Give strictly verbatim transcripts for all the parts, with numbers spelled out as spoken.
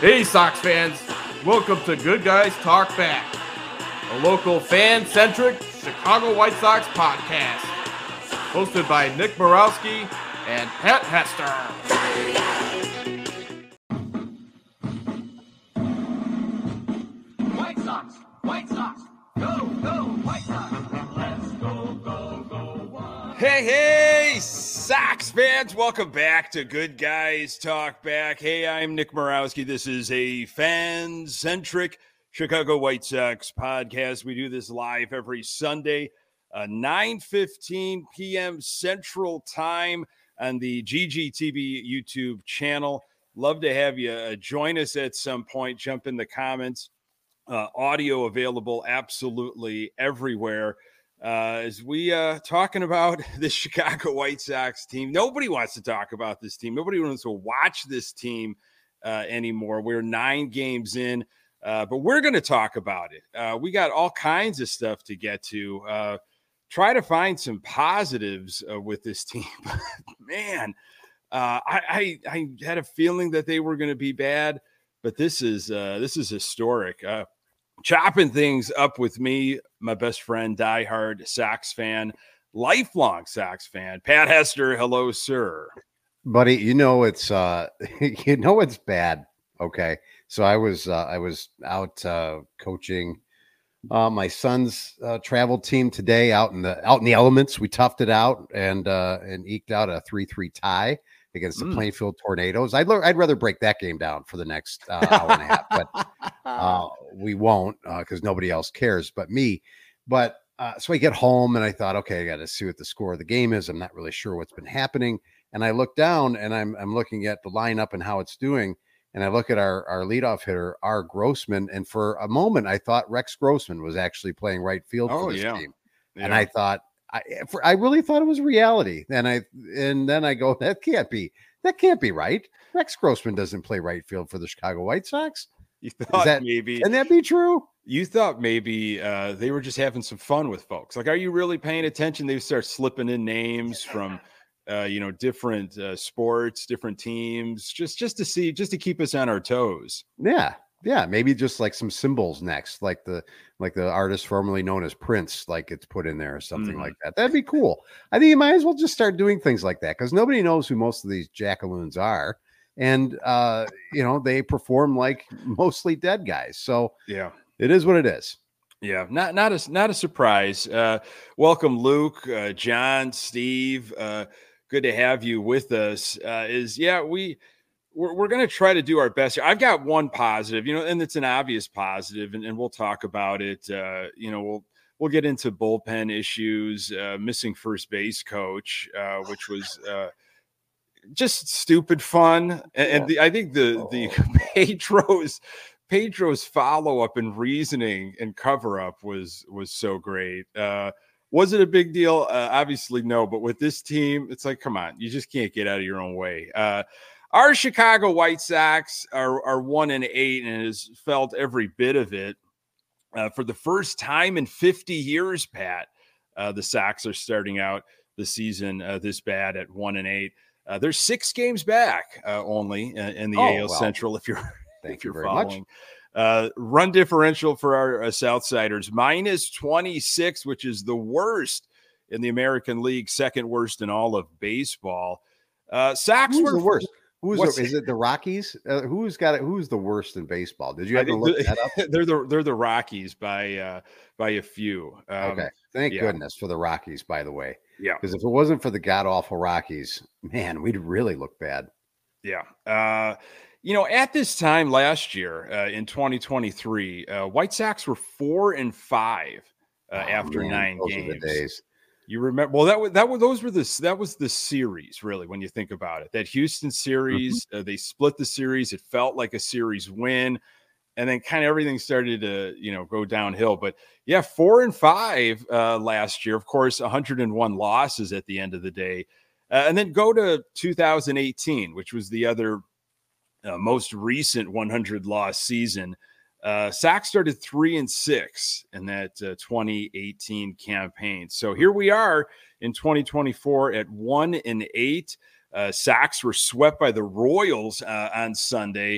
Hey, Sox fans. Welcome to Good Guys Talk Back, a local fan-centric Chicago White Sox podcast, hosted by Nick Morawski and Pat Hester. White Sox, White Sox, go, go, White Sox. Let's go, go, go, White. Hey, hey, Sox fans. Welcome back to Good Guys Talk Back. Hey, I'm Nick Morawski. This is a fan-centric Chicago White Sox podcast. We do this live every Sunday, uh, nine fifteen p.m. Central Time on the G G T V YouTube channel. Love to have you uh, join us at some point. Jump in the comments. Uh, audio available absolutely everywhere. Uh, as we uh, talking about the Chicago White Sox team. Nobody wants to talk about this team. Nobody wants to watch this team uh, anymore. We're nine games in, uh, but we're going to talk about it. Uh, we got all kinds of stuff to get to. Uh, try to find some positives uh, with this team. Man, uh, I, I, I had a feeling that they were going to be bad, but this is uh, this is historic. Uh, chopping things up with me, my best friend, diehard Sox fan, lifelong Sox fan, Pat Hester. Hello, sir. Buddy, you know it's uh you know it's bad. Okay. So I was uh, I was out uh coaching uh my son's uh, travel team today out in the out in the elements. We toughed it out and uh and eked out a three three tie against the mm. Plainfield Tornadoes. I'd I'd rather break that game down for the next uh, hour and a half, but uh we won't because uh, nobody else cares but me. But uh, so I get home and I thought, okay, I got to see what the score of the game is. I'm not really sure what's been happening. And I look down and I'm I'm looking at the lineup and how it's doing. And I look at our our leadoff hitter, R. Grossman, and for a moment I thought Rex Grossman was actually playing right field oh, for this yeah. team. Yeah. And I thought I for, I really thought it was reality. And I and then I go, that can't be that can't be right. Rex Grossman doesn't play right field for the Chicago White Sox. You thought that, maybe can that be true? You thought maybe uh, they were just having some fun with folks. Like, are you really paying attention? They start slipping in names from, uh, you know, different uh, sports, different teams, just just to see, just to keep us on our toes. Yeah, yeah, maybe just like some symbols next, like the like the artist formerly known as Prince, like it's put in there or something mm. like that. That'd be cool. I think you might as well just start doing things like that because nobody knows who most of these jackaloons are. And, uh, you know, they perform like mostly dead guys. So, yeah, it is what it is. Yeah, not not a, not a surprise. Uh, welcome, Luke, uh, John, Steve. Uh, good to have you with us. Uh, is, yeah, we, we're, we're going to try to do our best here. I've got one positive, you know, and it's an obvious positive, and, and we'll talk about it. Uh, you know, we'll we'll get into bullpen issues, uh, missing first base coach, uh, which was uh, – just stupid fun. And, yeah. and the, I think the, oh. the Pedro's, Pedro's follow-up and reasoning and cover-up was, was so great. Uh, was it a big deal? Uh, obviously no, but with this team, it's like, come on, you just can't get out of your own way. Uh, our Chicago White Sox are, are one and eight and has felt every bit of it. Uh, for the first time in fifty years, Pat, uh, the Sox are starting out the season uh, this bad at one and eight. Uh, there's six games back uh, only uh, in the oh, A L well, Central. If you're, thank if you're you very following, much. Uh, run differential for our uh, Southsiders minus twenty-six, which is the worst in the American League, second worst in all of baseball. Uh, Sox Who's were the worst. Who's the, is it the Rockies? Uh, who's got it? Who's the worst in baseball? Did you ever look that up? They're the they're the Rockies by uh, by a few. Um, okay, thank yeah. goodness for the Rockies. By the way. Yeah, because if it wasn't for the god awful Rockies, man, we'd really look bad. Yeah. Uh, you know, at this time last year uh, in twenty twenty-three, uh, White Sox were four and five uh, oh, after man, nine those games. Are the days. You remember? Well, that was that was those were the that was the series really when you think about it. That Houston series, mm-hmm. uh, they split the series. It felt like a series win. And then kind of everything started to, you know, go downhill. But yeah, four and five uh, last year, of course, one hundred one losses at the end of the day. Uh, and then go to two thousand eighteen, which was the other uh, most recent one hundred loss season. Uh, Sox started three and six in that uh, twenty eighteen campaign. So here we are in twenty twenty-four at one and eight. Uh, Sox were swept by the Royals uh, on Sunday.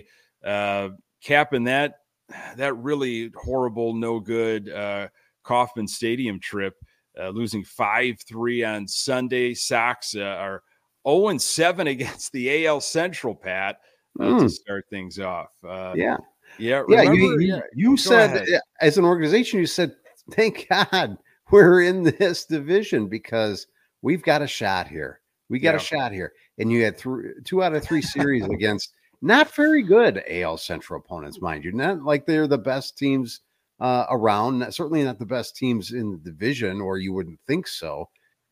uh, capping that that really horrible, no good uh, Kauffman Stadium trip, uh, losing five three on Sunday. Sox uh, are oh and seven against the A L Central, Pat, uh, Mm. to start things off. Uh, Yeah. yeah, Yeah. remember, You, you, yeah, you go said, ahead. uh, as an organization, you said, thank God we're in this division because we've got a shot here. We got Yeah. a shot here. And you had three, two out of three series against not very good A L Central opponents, mind you. Not like they're the best teams uh, around. Not- Certainly not the best teams in the division, or you wouldn't think so.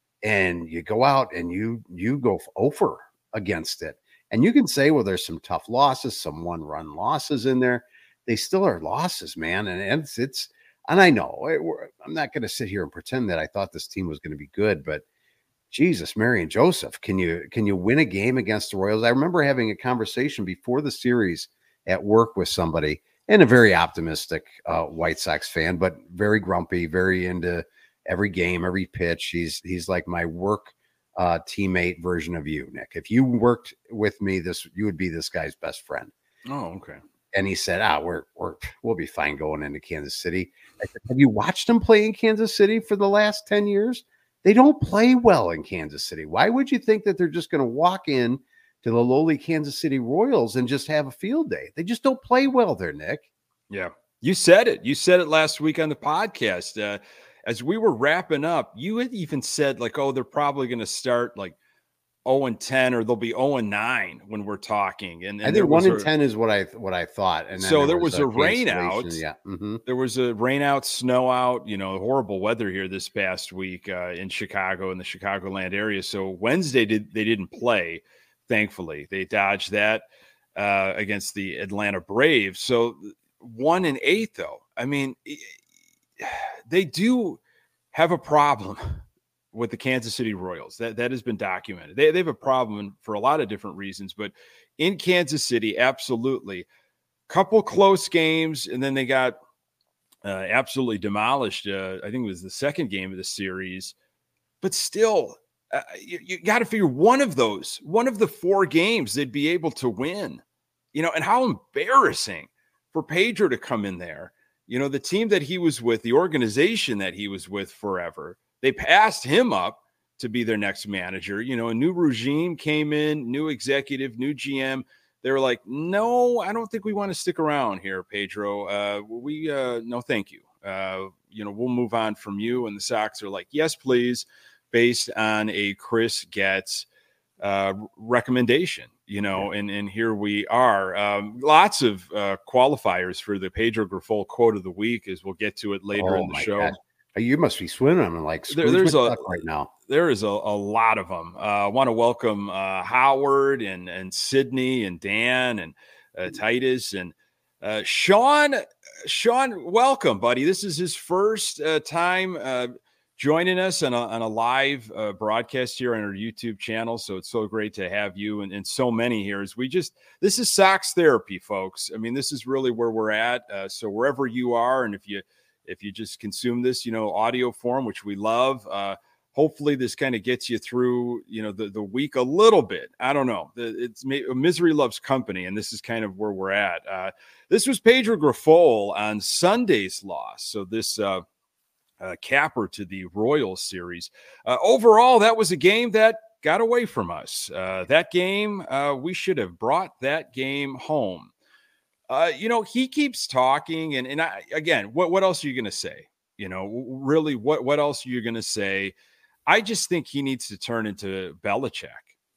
And you go out and you you go over against it. And you can say, well, there's some tough losses, some one-run losses in there. They still are losses, man. And it's it's and I know it, we're, I'm not going to sit here and pretend that I thought this team was going to be good, but Jesus, Mary and Joseph, can you can you win a game against the Royals? I remember having a conversation before the series at work with somebody, and a very optimistic uh, White Sox fan, but very grumpy, very into every game, every pitch. He's he's like my work uh, teammate version of you, Nick. If you worked with me, this you would be this guy's best friend. Oh, okay. And he said, "Ah, we're we're we'll be fine going into Kansas City." I said, "Have you watched them play in Kansas City for the last ten years? They don't play well in Kansas City. Why would you think that they're just going to walk in to the lowly Kansas City Royals and just have a field day? They just don't play well there, Nick." Yeah, you said it. You said it last week on the podcast. Uh, as we were wrapping up, you had even said like, "Oh, they're probably going to start like oh and ten, or they'll be oh and nine when we're talking." And, and I there think was one in a- ten is what I what I thought. And then So there was a rain cancellation. out. Yeah. Mhm. There was a rain out, snow out, you know, horrible weather here this past week uh, in Chicago, in the Chicagoland area. So Wednesday did they didn't play, thankfully. They dodged that uh, against the Atlanta Braves. So one and eight, though. I mean, they do have a problem with the Kansas City Royals. That that has been documented. They, they have a problem for a lot of different reasons, but in Kansas City, absolutely. Couple close games, and then they got uh, absolutely demolished. Uh, I think it was the second game of the series, but still, uh, you, you got to figure one of those, one of the four games, they'd be able to win. You know, and how embarrassing for Pedro to come in there. You know, the team that he was with, the organization that he was with forever, they passed him up to be their next manager. You know, a new regime came in, new executive, new G M. They were like, no, I don't think we want to stick around here, Pedro. Uh, we, uh, no, thank you. Uh, you know, we'll move on from you. And the Sox are like, yes, please, based on a Chris Getz uh, recommendation, you know, and, and here we are. Um, lots of uh, qualifiers for the Pedro Grifol quote of the week, as we'll get to it later Oh, in the my show. God. You must be swimming in like There- Scrooge there's a- McDuck right now. There is a, a lot of them. Uh, I want to welcome uh, Howard and and Sydney and Dan and uh, Titus and uh, Sean. Sean, welcome, buddy. This is his first uh, time uh, joining us on a, on a live uh, broadcast here on our YouTube channel. So it's so great to have you and, and so many here. As we just this is Sox therapy, folks. I mean, this is really where we're at. Uh, so wherever you are, and if you if you just consume this, you know, audio form, which we love. Uh, Hopefully this kind of gets you through, you know, the, the week a little bit. I don't know. It's misery loves company, and this is kind of where we're at. Uh, this was Pedro Grifol on Sunday's loss. So this uh, uh, capper to the Royals series. Uh, overall, that was a game that got away from us. Uh, that game, uh, we should have brought that game home. Uh, you know, he keeps talking, and and I, again, what what else are you going to say? You know, really, what what else are you going to say? I just think he needs to turn into Belichick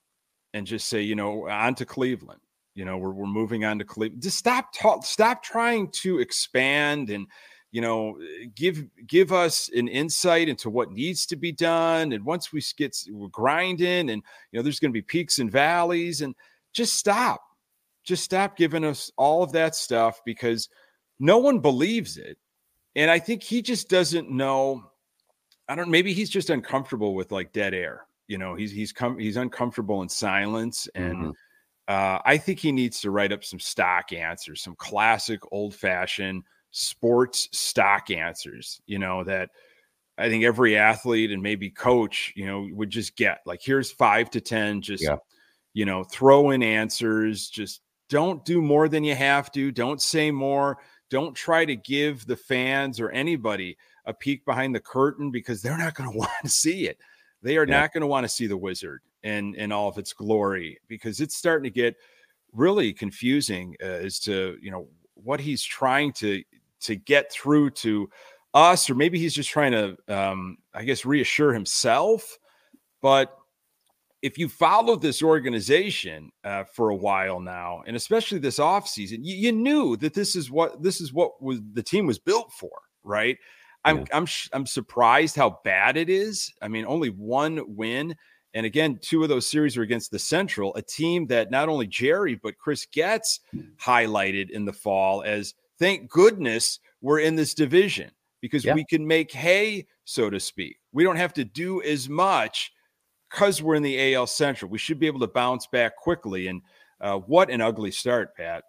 and just say, you know, on to Cleveland. You know, we're we're moving on to Cleveland. Just stop talk, stop trying to expand and, you know, give give us an insight into what needs to be done. And once we get we're grinding, and you know, there's going to be peaks and valleys, and just stop, just stop giving us all of that stuff, because no one believes it. And I think he just doesn't know. I don't, maybe he's just uncomfortable with like dead air. You know, he's, he's come, he's uncomfortable in silence. And Mhm. uh, I think he needs to write up some stock answers, some classic old fashioned sports stock answers, you know, that I think every athlete and maybe coach, you know, would just get like, here's five to ten, just, Yeah. you know, throw in answers, just don't do more than you have to. Don't say more. Don't try to give the fans or anybody a peek behind the curtain, because they're not going to want to see it. They are yeah. not going to want to see the Wizard in, in all of its glory, because it's starting to get really confusing uh, as to, you know, what he's trying to, to get through to us, or maybe he's just trying to, um, I guess, reassure himself. But if you followed this organization uh, for a while now, and especially this offseason, you, you knew that this is what this is what was the team was built for, right? I'm yeah. I'm I'm surprised how bad it is. I mean, only one win, and again, two of those series were against the Central, a team that not only Jerry but Chris Getz highlighted in the fall as, thank goodness we're in this division, because yeah. we can make hay, so to speak. We don't have to do as much because we're in the A L Central. We should be able to bounce back quickly. And uh, what an ugly start, Pat.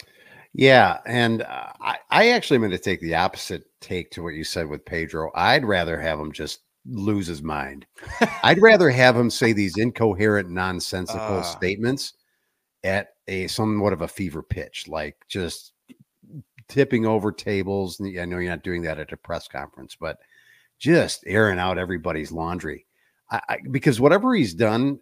Yeah, and uh, I, I actually am going to take the opposite take to what you said with Pedro. I'd rather have him just lose his mind. I'd rather have him say these incoherent, nonsensical uh, statements at a somewhat of a fever pitch, like just tipping over tables. I know you're not doing that at a press conference, but just airing out everybody's laundry. I, I, because whatever he's done,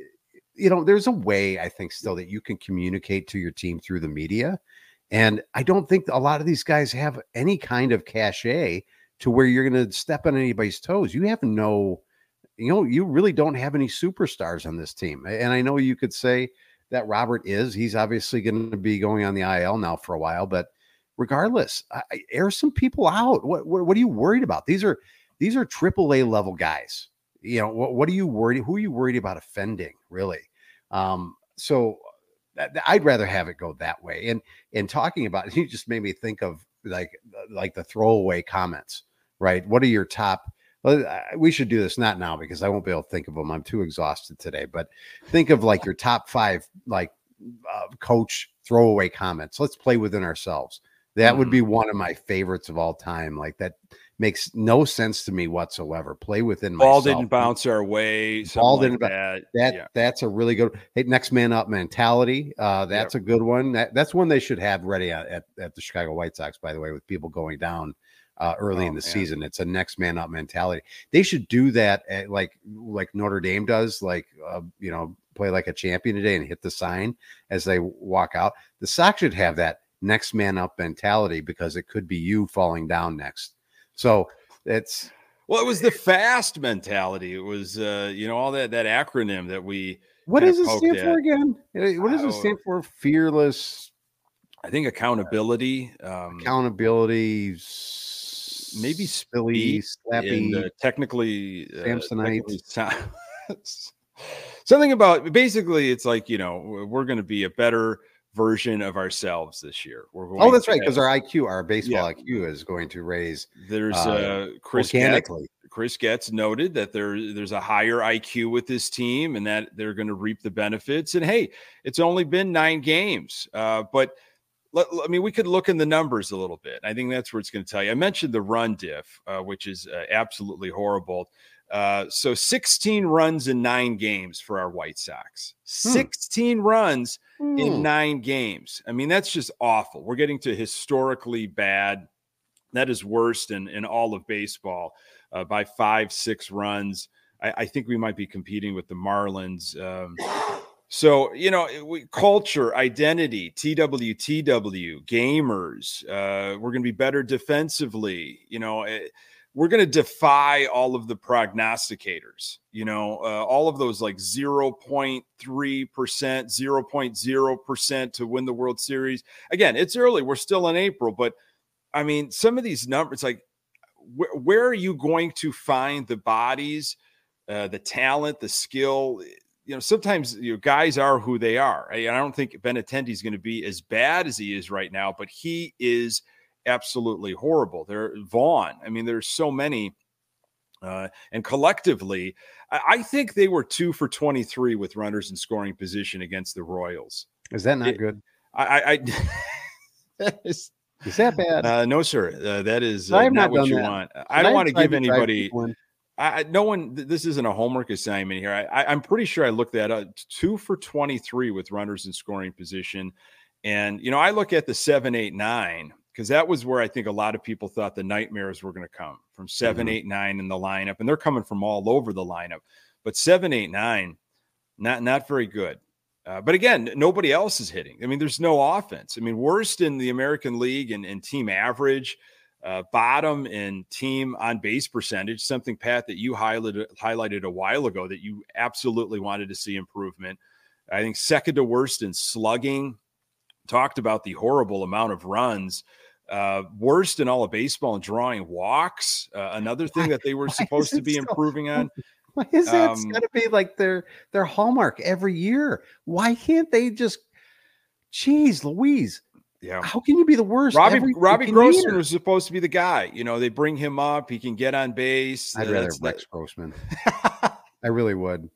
you know, there's a way, I think, still that you can communicate to your team through the media. And I don't think a lot of these guys have any kind of cachet to where you're going to step on anybody's toes. You have no, you know, you really don't have any superstars on this team. And I know you could say that Robert is, he's obviously going to be going on the I L now for a while, but regardless, I, air some people out. What, what, what are you worried about? These are, these are triple A level guys. You know, what, what are you worried? Who are you worried about offending, really? Um, so that, I'd rather have it go that way. And, and talking about it, you just made me think of like, like the throwaway comments, right? What are your top, well, we should do this, not now, because I won't be able to think of them. I'm too exhausted today, but think of like your top five, like uh, coach throwaway comments. Let's play within ourselves. That mm-hmm. would be one of my favorites of all time. Like that makes no sense to me whatsoever. Play within myself. Ball didn't bounce our way. Ball didn't. Like that. That, that yeah. That's a really good. Hey, next man up mentality. Uh, that's yep. a good one. That, that's one they should have ready at, at, at the Chicago White Sox. By the way, with people going down uh, early oh, in the man. season, it's a next man up mentality. They should do that at, like like Notre Dame does. Like uh, you know, play like a champion today and hit the sign as they walk out. The Sox should have that next man up mentality, because it could be you falling down next. So it's, well, it was the FAST mentality. It was, uh, you know, all that, that acronym that we, what does it stand at. for again? What does it stand for? Fearless. I think accountability, um, accountability, maybe spilly, slappy, and, uh, technically, Samsonite. Uh, technically something about, basically it's like, you know, we're going to be a better version of ourselves this year. We're going oh, that's right, because our I Q, our baseball yeah. I Q, is going to raise. There's uh, uh Chris Getz, Chris Getz noted that there there's a higher I Q with this team, and that they're going to reap the benefits. And hey, it's only been nine games, uh, but let, I mean, we could look in the numbers a little bit. I think that's where it's going to tell you. I mentioned the run diff, uh, which is uh, absolutely horrible. Uh, so sixteen runs in nine games for our White Sox. Hmm. sixteen runs hmm. in nine games. I mean, that's just awful. We're getting to historically bad. That is worse than in all of baseball uh, by five, six runs. I, I think we might be competing with the Marlins. Um, so, you know, we, culture, identity, T W T W, gamers. Uh, we're going to be better defensively. You know, it, we're going to defy all of the prognosticators, you know, uh, all of those like zero point three percent, zero point zero percent to win the World Series. Again, it's early. We're still in April, but I mean, some of these numbers, like wh- where are you going to find the bodies, uh, the talent, the skill? You know, sometimes you know, guys are who they are. I, I don't think Benintendi is going to be as bad as he is right now, but he is absolutely horrible. There, Vaughn. I mean, there's so many, uh, and collectively, I, I think they were two for twenty-three with runners in scoring position against the Royals. Is that not it, good? I, I, I is, is that bad? Uh, no, sir. Uh, that is uh, not, not what you that. want. Should I don't want to give anybody. I, no one. This isn't a homework assignment here. I, I, I'm pretty sure I looked that up. Two for twenty-three with runners in scoring position. And, you know, I look at the seven, eight, nine, because that was where I think a lot of people thought the nightmares were going to come from seven, Mhm. eight, nine in the lineup. And they're coming from all over the lineup. But seven, eight, nine, not, not very good. Uh, but again, nobody else is hitting. I mean, there's no offense. I mean, worst in the American League and, and team average, uh, bottom in team on base percentage, something, Pat, that you highlighted, highlighted a while ago that you absolutely wanted to see improvement. I think second to worst in slugging. Talked about the horrible amount of runs. Uh, worst in all of baseball and drawing walks. Uh, another thing that they were supposed to be so, improving on. Why is that Um, got to be like their their hallmark every year? Why can't they just? Jeez, Louise, Yeah. how can you be the worst? Robbie every Robbie freaking Grossman year? was supposed to be the guy. You know, they bring him up. He can get on base. I'd Uh, rather that's Rex the- Grossman. I really would.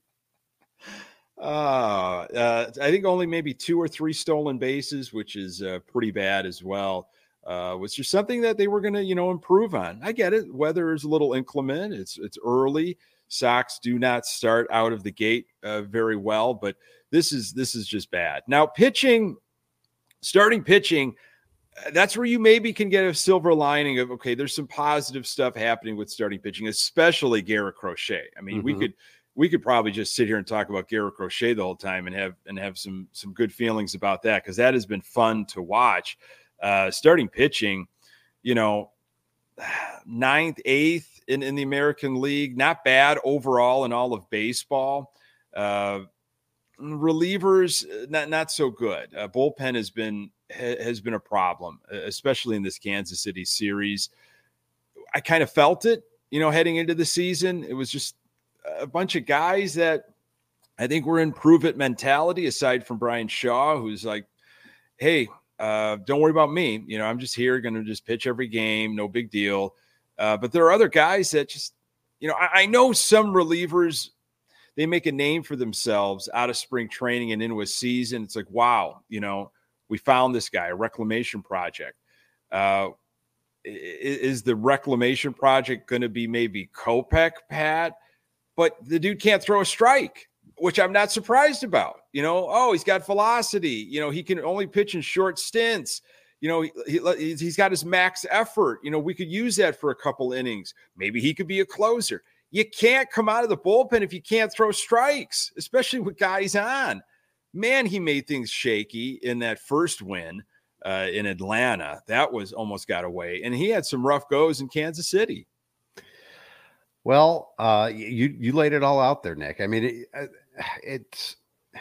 Uh, uh, I think only maybe two or three stolen bases, which is uh, pretty bad as well. Uh, was there something that they were going to, you know, improve on? I get it. Weather is a little inclement. It's it's early. Sox do not start out of the gate uh, very well, but this is this is just bad. Now, pitching, starting pitching, uh, that's where you maybe can get a silver lining of, okay, there's some positive stuff happening with starting pitching, especially Garrett Crochet. I mean, we Mhm. could we could probably just sit here and talk about Garrett Crochet the whole time and have and have some some good feelings about that, because that has been fun to watch. Uh, starting pitching, you know, ninth, eighth in, in the American League, not bad overall in all of baseball. Uh, relievers, not not so good. Uh, bullpen has been ha, has been a problem, especially in this Kansas City series. I kind of felt it, you know, heading into the season. It was just a bunch of guys that I think were in prove it mentality, aside from Brian Shaw, who's like, hey, uh, don't worry about me. You know, I'm just here, going to just pitch every game. No big deal. Uh, but there are other guys that just, you know, I, I know some relievers, they make a name for themselves out of spring training and into a season. It's like, wow, you know, we found this guy, a reclamation project. Uh, is the reclamation project going to be maybe Kopech, Pat? But the dude can't throw a strike, which I'm not surprised about. You know, oh, he's got velocity. You know, he can only pitch in short stints. You know, he, he, he's got his max effort. You know, we could use that for a couple innings. Maybe he could be a closer. You can't come out of the bullpen if you can't throw strikes, especially with guys on. Man, he made things shaky in that first win uh, in Atlanta. That was almost got away. And he had some rough goes in Kansas City. Well, uh, you you laid it all out there, Nick. I mean, it, it's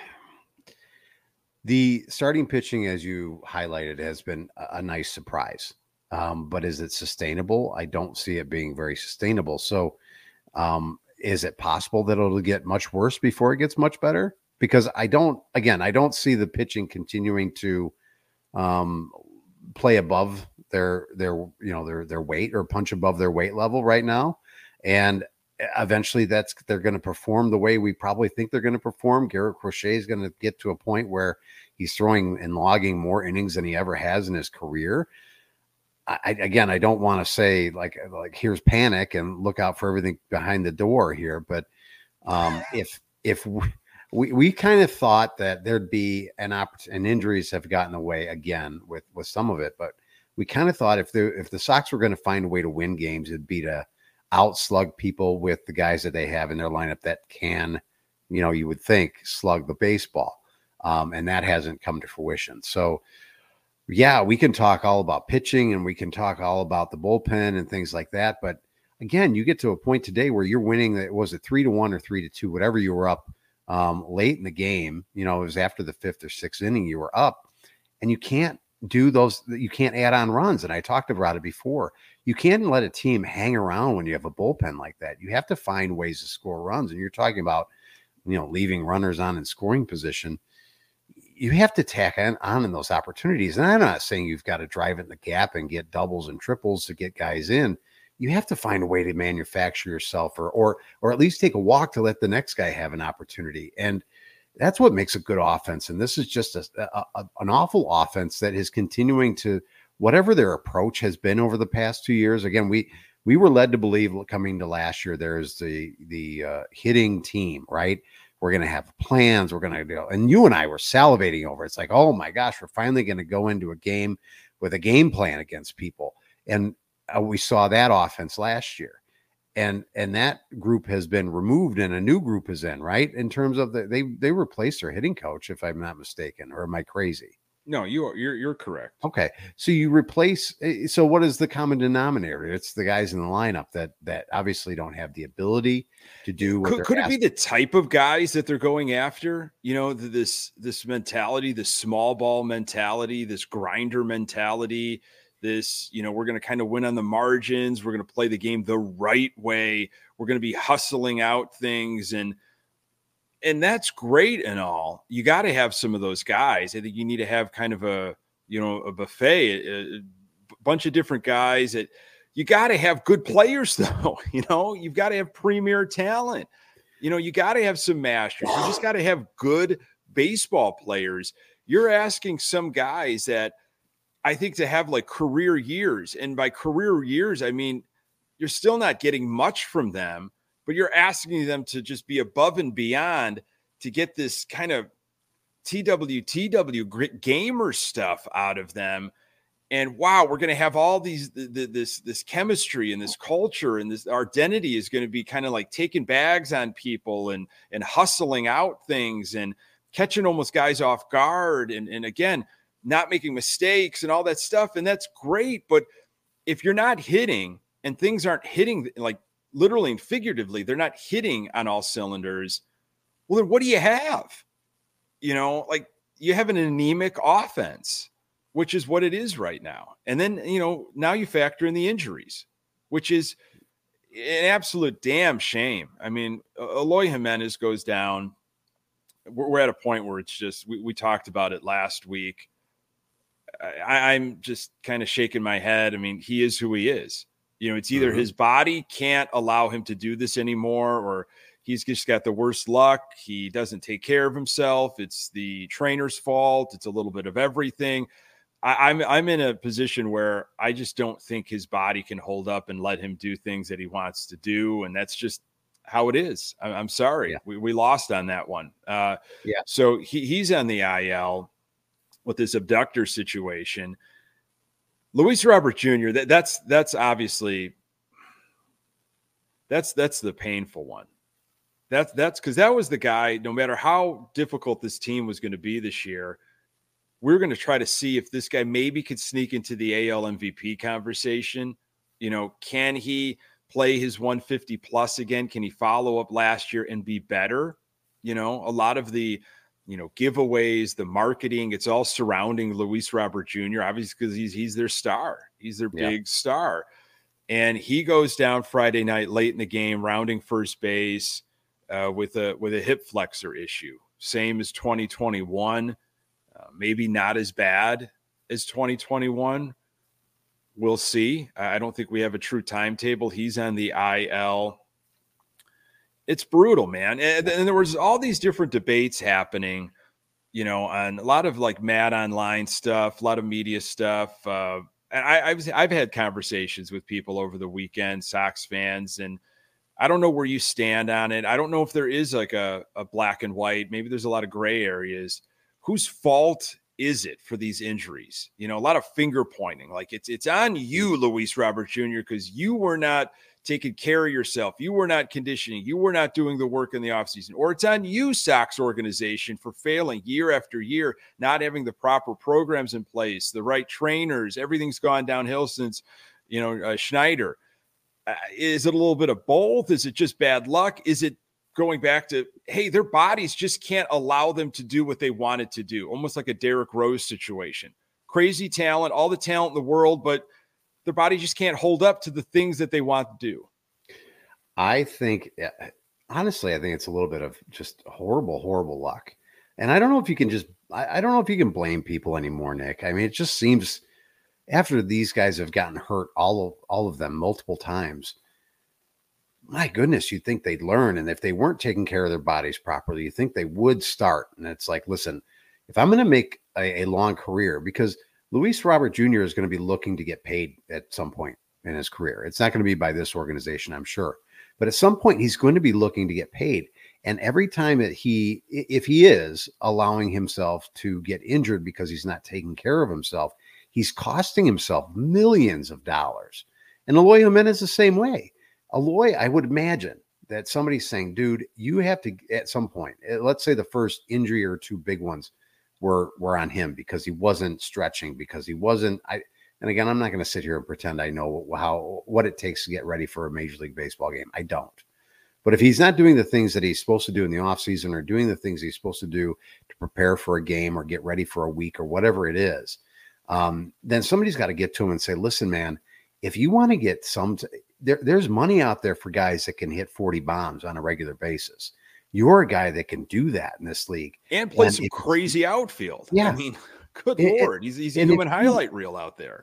the starting pitching, as you highlighted, has been a, a nice surprise. Um, but is it sustainable? I don't see it being very sustainable. So, um, is it possible that it'll get much worse before it gets much better? Because I don't. Again, I don't see the pitching continuing to um, play above their their you know their their weight or punch above their weight level right now. And eventually that's they're going to perform the way we probably think they're going to perform. Garrett Crochet is going to get to a point where he's throwing and logging more innings than he ever has in his career. I, again, I don't want to say like, like here's panic and look out for everything behind the door here. But um, if, if we, we kind of thought that there'd be an opportunity, and injuries have gotten away again with, with some of it, but we kind of thought if the, if the Sox were going to find a way to win games, it'd be to outslug people with the guys that they have in their lineup that can, you know, you would think slug the baseball. Um, and that hasn't come to fruition. So yeah, we can talk all about pitching and we can talk all about the bullpen and things like that. But again, you get to a point today where you're winning. That was it three to one or three to two, whatever you were up um, late in the game, you know, it was after the fifth or sixth inning, you were up and you can't do those. You can't add on runs. And I talked about it before. You can't let a team hang around when you have a bullpen like that. You have to find ways to score runs. And you're talking about, you know, leaving runners on in scoring position. You have to tack on, on in those opportunities. And I'm not saying you've got to drive it in the gap and get doubles and triples to get guys in. You have to find a way to manufacture yourself or, or, or at least take a walk to let the next guy have an opportunity. And that's what makes a good offense. And this is just a, a, a, an awful offense that is continuing to, whatever their approach has been over the past two years. Again, we, we were led to believe coming to last year, there's the, the uh, hitting team, right? We're going to have plans. We're going to do, and you and I were salivating over. It's like, oh my gosh, we're finally going to go into a game with a game plan against people. And uh, we saw that offense last year. And and that group has been removed and a new group is in, right? In terms of the, they they replaced their hitting coach, if I'm not mistaken, or am I crazy? No, you are, you're you're correct. Okay, so you replace. So what is the common denominator? It's the guys in the lineup that that obviously don't have the ability to do. What Could, could it be the type of guys that they're going after? You know, this this mentality, this small ball mentality, this grinder mentality. This, you know, we're going to kind of win on the margins. We're going to play the game the right way. We're going to be hustling out things. And, and that's great and all. You got to have some of those guys. I think you need to have kind of a, you know, a buffet, a, a bunch of different guys that you got to have good players though. You know, you've got to have premier talent. You know, you got to have some masters. You just got to have good baseball players. You're asking some guys that, I think, to have like career years. And by career years, I mean, you're still not getting much from them, but you're asking them to just be above and beyond to get this kind of T W T W gamer stuff out of them. And wow, we're going to have all these, the, the, this, this chemistry and this culture and this, our identity is going to be kind of like taking bags on people and, and hustling out things and catching almost guys off guard. And, and again, not making mistakes and all that stuff. And that's great. But if you're not hitting and things aren't hitting, like literally and figuratively, they're not hitting on all cylinders. Well, then what do you have? You know, like you have an anemic offense, which is what it is right now. And then, you know, now you factor in the injuries, which is an absolute damn shame. I mean, Eloy Jimenez goes down. We're, we're at a point where it's just, we, we talked about it last week. I, I'm just kind of shaking my head. I mean, he is who he is. You know, it's either mm-hmm. his body can't allow him to do this anymore, or he's just got the worst luck. He doesn't take care of himself. It's the trainer's fault. It's a little bit of everything. I, I'm I'm in a position where I just don't think his body can hold up and let him do things that he wants to do, and that's just how it is. I, I'm sorry, yeah. we we lost on that one. Uh, yeah. So he he's on the I L with this abductor situation. Luis Robert Junior That, that's that's obviously that's that's the painful one. That's that's because that was the guy. No matter how difficult this team was going to be this year, we're going to try to see if this guy maybe could sneak into the A L M V P conversation. You know, can he play his one fifty plus again? Can he follow up last year and be better? You know, a lot of the you know, giveaways, the marketing, it's all surrounding Luis Robert Junior, obviously because he's he's their star. He's their yeah. big star. And he goes down Friday night late in the game, rounding first base uh, with a with a hip flexor issue. Same as twenty twenty-one. Uh, maybe not as bad as twenty twenty-one. We'll see. I don't think we have a true timetable. He's on the I L. It's brutal, man. And, and there was all these different debates happening, you know, on a lot of like Mad Online stuff, a lot of media stuff. Uh, and I, I've, I've had conversations with people over the weekend, Sox fans, and I don't know where you stand on it. I don't know if there is like a, a black and white. Maybe there's a lot of gray areas. Whose fault is it for these injuries? You know, a lot of finger pointing. Like it's it's on you, Luis Robert Junior, because you were not taking care of yourself. You were not conditioning. You were not doing the work in the offseason. Or it's on you, Sox organization, for failing year after year, not having the proper programs in place, the right trainers. Everything's gone downhill since, you know, uh, Schneider. Uh, is it a little bit of both? Is it just bad luck? Is it going back to, hey, their bodies just can't allow them to do what they wanted to do? Almost like a Derrick Rose situation. Crazy talent, all the talent in the world, but their body just can't hold up to the things that they want to do. I think, honestly, I think it's a little bit of just horrible, horrible luck. And I don't know if you can just, I, I don't know if you can blame people anymore, Nick. I mean, it just seems after these guys have gotten hurt, all of, all of them multiple times, my goodness, you'd think they'd learn. And if they weren't taking care of their bodies properly, you think they would start. And it's like, listen, if I'm going to make a, a long career, because Luis Robert Junior is going to be looking to get paid at some point in his career. It's not going to be by this organization, I'm sure. But at some point, he's going to be looking to get paid. And every time that he, if he is allowing himself to get injured because he's not taking care of himself, he's costing himself millions of dollars. And Eloy Jimenez is the same way. Eloy, I would imagine that somebody's saying, dude, you have to, at some point, let's say the first injury or two big ones were, were on him because he wasn't stretching, because he wasn't, I, and again, I'm not going to sit here and pretend I know how, what it takes to get ready for a Major League Baseball game. I don't. But if he's not doing the things that he's supposed to do in the offseason, or doing the things he's supposed to do to prepare for a game or get ready for a week or whatever it is, um, then somebody's got to get to him and say, listen, man, if you want to get some, t- there, there's money out there for guys that can hit forty bombs on a regular basis. You're a guy that can do that in this league. And play And some if- crazy outfield. Yeah. I mean, good It- Lord. He's, he's a and if human you- highlight reel out there.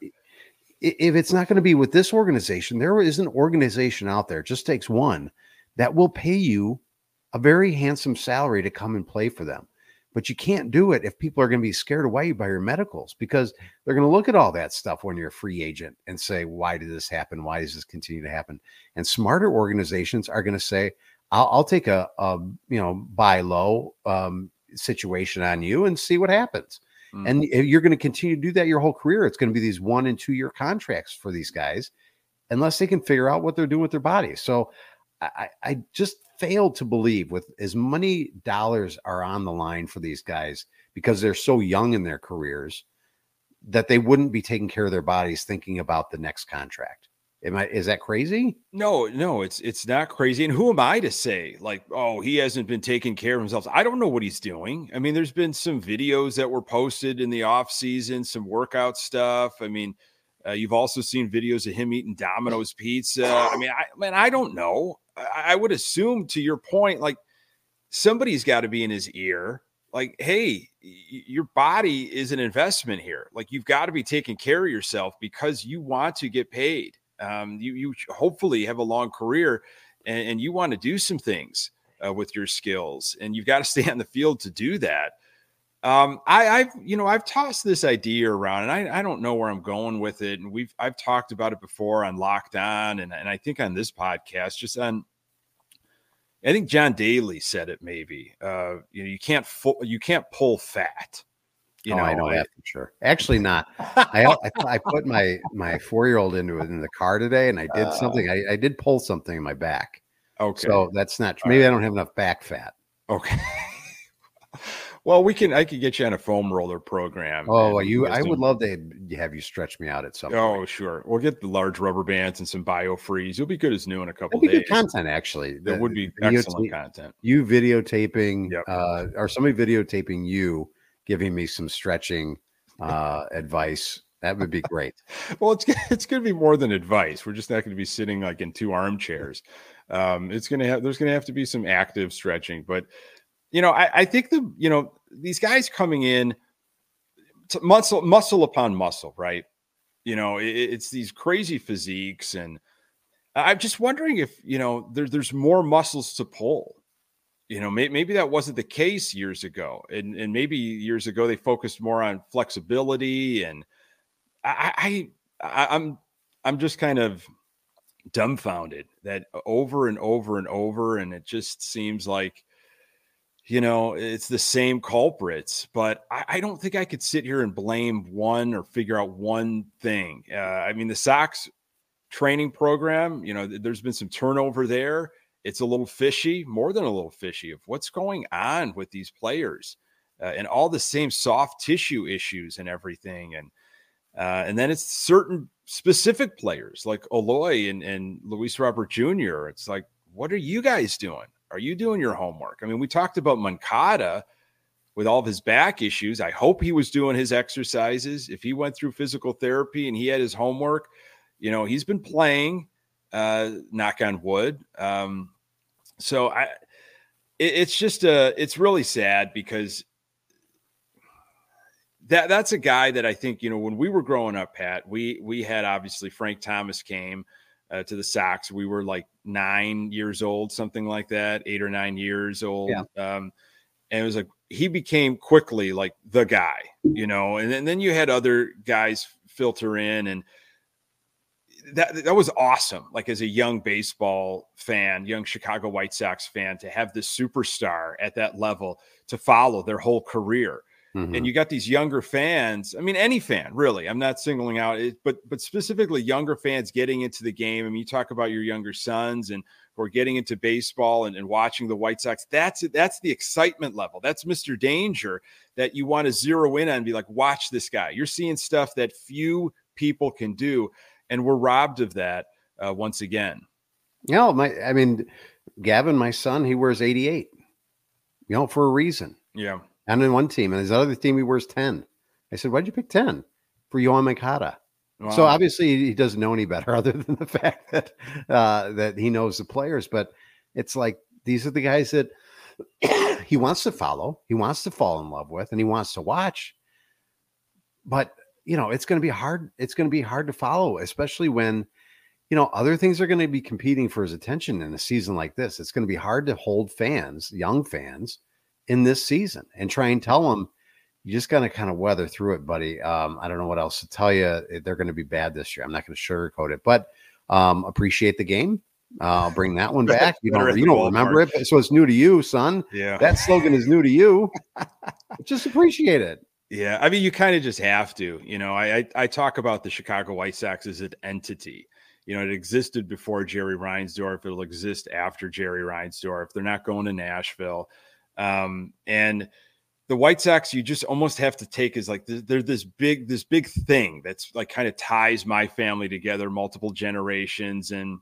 If it's not going to be with this organization, there is an organization out there, it just takes one, that will pay you a very handsome salary to come and play for them. But you can't do it if people are going to be scared away by your medicals, because they're going to look at all that stuff when you're a free agent and say, why did this happen? Why does this continue to happen? And smarter organizations are going to say, I'll, I'll take a, a, you know, buy low um, situation on you and see what happens. Mm. And if you're going to continue to do that your whole career, it's going to be these one and two year contracts for these guys, unless they can figure out what they're doing with their bodies. So I, I just failed to believe, with as many dollars are on the line for these guys because they're so young in their careers, that they wouldn't be taking care of their bodies thinking about the next contract. Am I, is that crazy? No, no, it's it's not crazy. And who am I to say, like, oh, he hasn't been taking care of himself? I don't know what he's doing. I mean, there's been some videos that were posted in the off season, some workout stuff. I mean, uh, you've also seen videos of him eating Domino's pizza. I mean, I man, I don't know. I, I would assume, to your point, like, somebody's got to be in his ear. Like, hey, y- your body is an investment here. Like, you've got to be taking care of yourself because you want to get paid. Um, you you hopefully have a long career, and, and you want to do some things uh, with your skills, and you've got to stay on the field to do that. Um, I, I've you know I've tossed this idea around, and I, I don't know where I'm going with it. And we've I've talked about it before on Locked On, and and I think on this podcast, just on. I think John Daly said it. Maybe uh, you know you can't fu- you can't pull fat. You oh, know, I know I, that for sure. Actually, not. I, I I put my my four year old into it in the car today, and I did something. I, I did pull something in my back. Okay, so that's not true. Maybe right. I don't have enough back fat. Okay. Well, we can. I could get you on a foam roller program. Oh, you! I would love to have you stretch me out at some point. Oh, sure. We'll get the large rubber bands and some BioFreeze. You'll be good as new in a couple That'd be days. Good content, actually. That the, would be videotape, excellent content. You videotaping, yep. uh, or somebody videotaping you, giving me some stretching uh, advice. That would be great. Well, it's it's going to be more than advice. We're just not going to be sitting like in two armchairs. Um, it's going to have. There's going to have to be some active stretching, but. You know, I, I think the, you know, these guys coming in to muscle, muscle upon muscle, right? You know, it, it's these crazy physiques. And I'm just wondering if, you know, there, there's more muscles to pull. You know, may, maybe that wasn't the case years ago. And, and maybe years ago they focused more on flexibility. And I, I, I I'm, I'm just kind of dumbfounded that over and over and over. And it just seems like, you know, it's the same culprits, but I, I don't think I could sit here and blame one or figure out one thing. Uh, I mean, the Sox training program, you know, there's been some turnover there. It's a little fishy, more than a little fishy, of what's going on with these players uh, and all the same soft tissue issues and everything. And uh, and then it's certain specific players like Eloy and, and Luis Robert Junior It's like, what are you guys doing? Are you doing your homework? I mean, we talked about Moncada with all of his back issues. I hope he was doing his exercises. If he went through physical therapy and he had his homework, you know, he's been playing, uh, knock on wood. Um, so I, it, it's just a, it's really sad because that that's a guy that I think, you know, when we were growing up, Pat, we, we had obviously Frank Thomas came Uh, to the Sox. We were like nine years old, something like that, eight or nine years old. Yeah. Um, and it was like, he became quickly like the guy, you know, and then, and then you had other guys filter in, and that that was awesome. Like as a young baseball fan, young Chicago White Sox fan, to have this superstar at that level to follow their whole career. Mhm. And you got these younger fans. I mean, any fan, really. I'm not singling out it, but but specifically younger fans getting into the game. I mean, you talk about your younger sons and or getting into baseball and, and watching the White Sox. That's that's the excitement level. That's Mister Danger that you want to zero in on and be like, watch this guy. You're seeing stuff that few people can do, and we're robbed of that uh, once again. You know, my I mean, Gavin, my son, he wears eighty-eight. You know, for a reason. Yeah. And in one team, and his other team, he wears ten. I said, why'd you pick ten? For Yohan Moncada. Wow. So obviously he doesn't know any better other than the fact that uh, that he knows the players. But it's like, these are the guys that he wants to follow, he wants to fall in love with, and he wants to watch. But, you know, it's going to be hard. It's going to be hard to follow, especially when, you know, other things are going to be competing for his attention in a season like this. It's going to be hard to hold fans, young fans, in this season and try and tell them, you just got to kind of weather through it, buddy. Um, I don't know what else to tell you. They're going to be bad this year. I'm not going to sugarcoat it, but um, appreciate the game. Uh, I'll bring that one back. You don't, you don't remember it, so it's new to you, son. Yeah, that slogan is new to you. Just appreciate it. Yeah, I mean, you kind of just have to. You know, I, I I talk about the Chicago White Sox as an entity. You know, it existed before Jerry Reinsdorf. It'll exist after Jerry Reinsdorf. They're not going to Nashville. Um, and the White Sox, you just almost have to take as like, they're this big, this big thing that's like kind of ties my family together, multiple generations. And,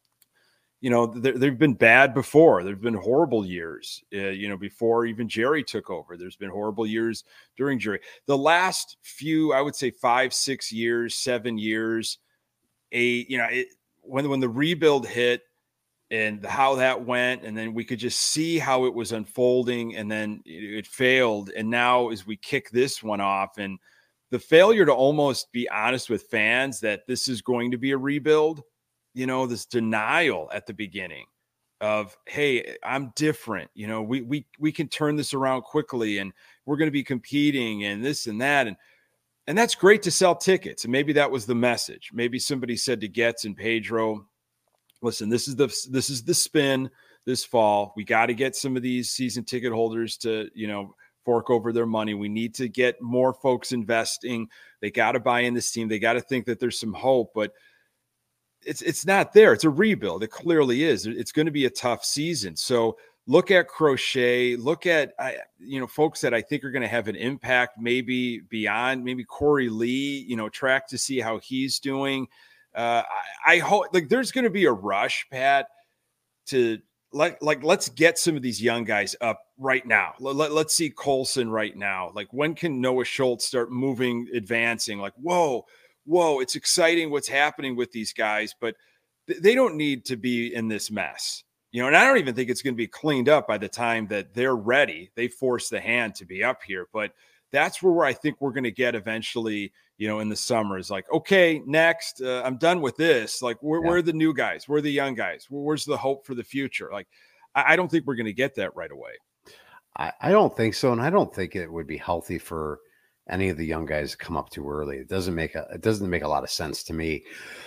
you know, they've been bad before. There've been horrible years, uh, you know, before even Jerry took over. There's been horrible years during Jerry. The last few, I would say five, six years, seven years, a, you know, it, when, when the rebuild hit, and how that went, and then we could just see how it was unfolding, and then it failed. And now as we kick this one off, and the failure to almost be honest with fans that this is going to be a rebuild, you know, this denial at the beginning of, hey, I'm different. You know, we we we can turn this around quickly, and we're going to be competing and this and that. And and that's great to sell tickets. And maybe that was the message. Maybe somebody said to Getz and Pedro, listen, this is the this is the spin this fall. We got to get some of these season ticket holders to, you know, fork over their money. We need to get more folks investing. They got to buy in this team. They got to think that there's some hope, but it's it's not there. It's a rebuild. It clearly is. It's going to be a tough season. So look at Crochet. Look at I, you know, folks that I think are going to have an impact, maybe beyond. Maybe Corey Lee. You know, track to see how he's doing. Uh, I, I hope like there's going to be a rush, Pat, to like, like, let's get some of these young guys up right now. Let, let, let's see Colson right now. Like, when can Noah Schultz start moving, advancing? Like, whoa, whoa, it's exciting what's happening with these guys, but th- they don't need to be in this mess, you know, and I don't even think it's going to be cleaned up by the time that they're ready. They force the hand to be up here, but that's where I think we're going to get eventually, you know, in the summer is like, okay, next, uh, I'm done with this. Like, where, Yeah. where are the new guys? Where are the young guys? Where, where's the hope for the future? Like, I, I don't think we're going to get that right away. I, I don't think so. And I don't think it would be healthy for any of the young guys to come up too early. It doesn't make a, it doesn't make a lot of sense to me.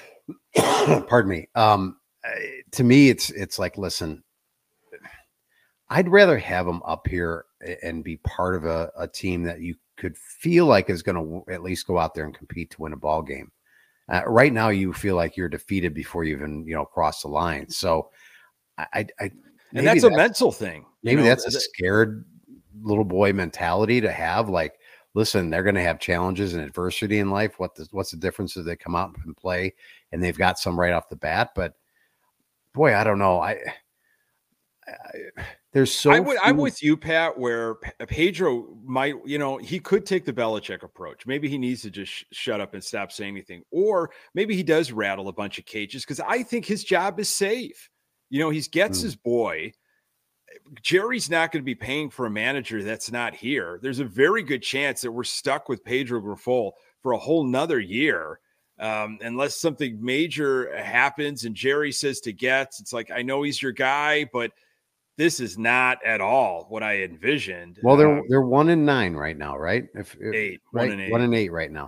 Pardon me. Um, to me, it's, it's like, listen, I'd rather have them up here and be part of a, a team that you could feel like is going to at least go out there and compete to win a ball game. Uh, right now, you feel like you're defeated before you even, you know, cross the line. So I, I, I and that's, that's a mental thing. Maybe know? that's a scared little boy mentality to have. Like, listen, they're going to have challenges and adversity in life. What the, what's the difference if they come out and play and they've got some right off the bat? But boy, I don't know. I, I there's so I would, few... I'm with you, Pat, where Pedro might, you know, he could take the Belichick approach. Maybe he needs to just sh- shut up and stop saying anything. Or maybe he does rattle a bunch of cages because I think his job is safe. You know, he's gets mm. his boy. Jerry's not going to be paying for a manager that's not here. There's a very good chance that we're stuck with Pedro Grifol for a whole nother year. Um, unless something major happens and Jerry says to Getz, it's like, I know he's your guy, but this is not at all what I envisioned. Well, they're um, they're one and nine right now, right? If, if eight, right? one and eight, one and eight right now.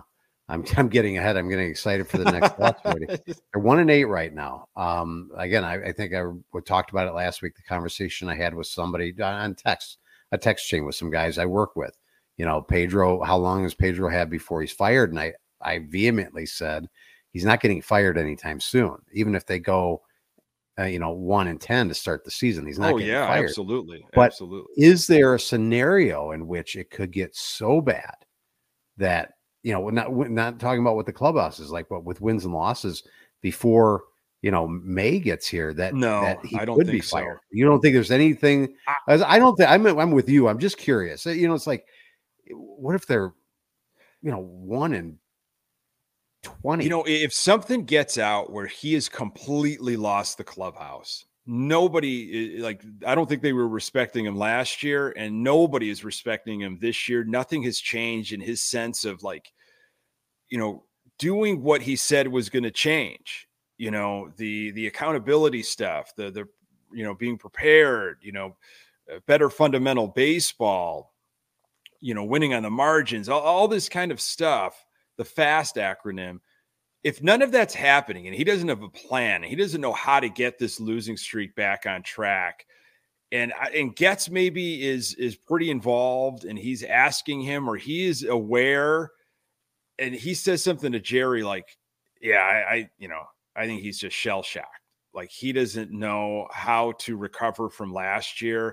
I'm I'm getting ahead. I'm getting excited for the next loss already. They're one and eight right now. Um, again, I, I think I we talked about it last week. The conversation I had with somebody on text, a text chain with some guys I work with. You know, Pedro. How long has Pedro had before he's fired? And I I vehemently said he's not getting fired anytime soon. Even if they go, uh, you know, one and ten to start the season, he's not Oh getting yeah, fired. absolutely, But absolutely. is there a scenario in which it could get so bad that, you know, we're not we're not talking about what the clubhouse is like, but with wins and losses before, you know, May gets here, that No, that he I don't could be think so. fired. You don't think there's anything? I- As I don't think I'm I'm with you. I'm just curious. You know, it's like, what if they're, you know, one and twenty? You know, if something gets out where he has completely lost the clubhouse, nobody, like, I don't think they were respecting him last year, and nobody is respecting him this year. Nothing has changed in his sense of, like, you know, doing what he said was going to change. You know, the the accountability stuff, the the you know, being prepared, you know, uh, better fundamental baseball, you know, winning on the margins, all, all this kind of stuff, the FAST acronym. If none of that's happening and he doesn't have a plan, he doesn't know how to get this losing streak back on track, and and Getz maybe is is pretty involved, and he's asking him, or he is aware, and he says something to Jerry like, yeah, I, I you know, I think he's just shell shocked. Like, he doesn't know how to recover from last year.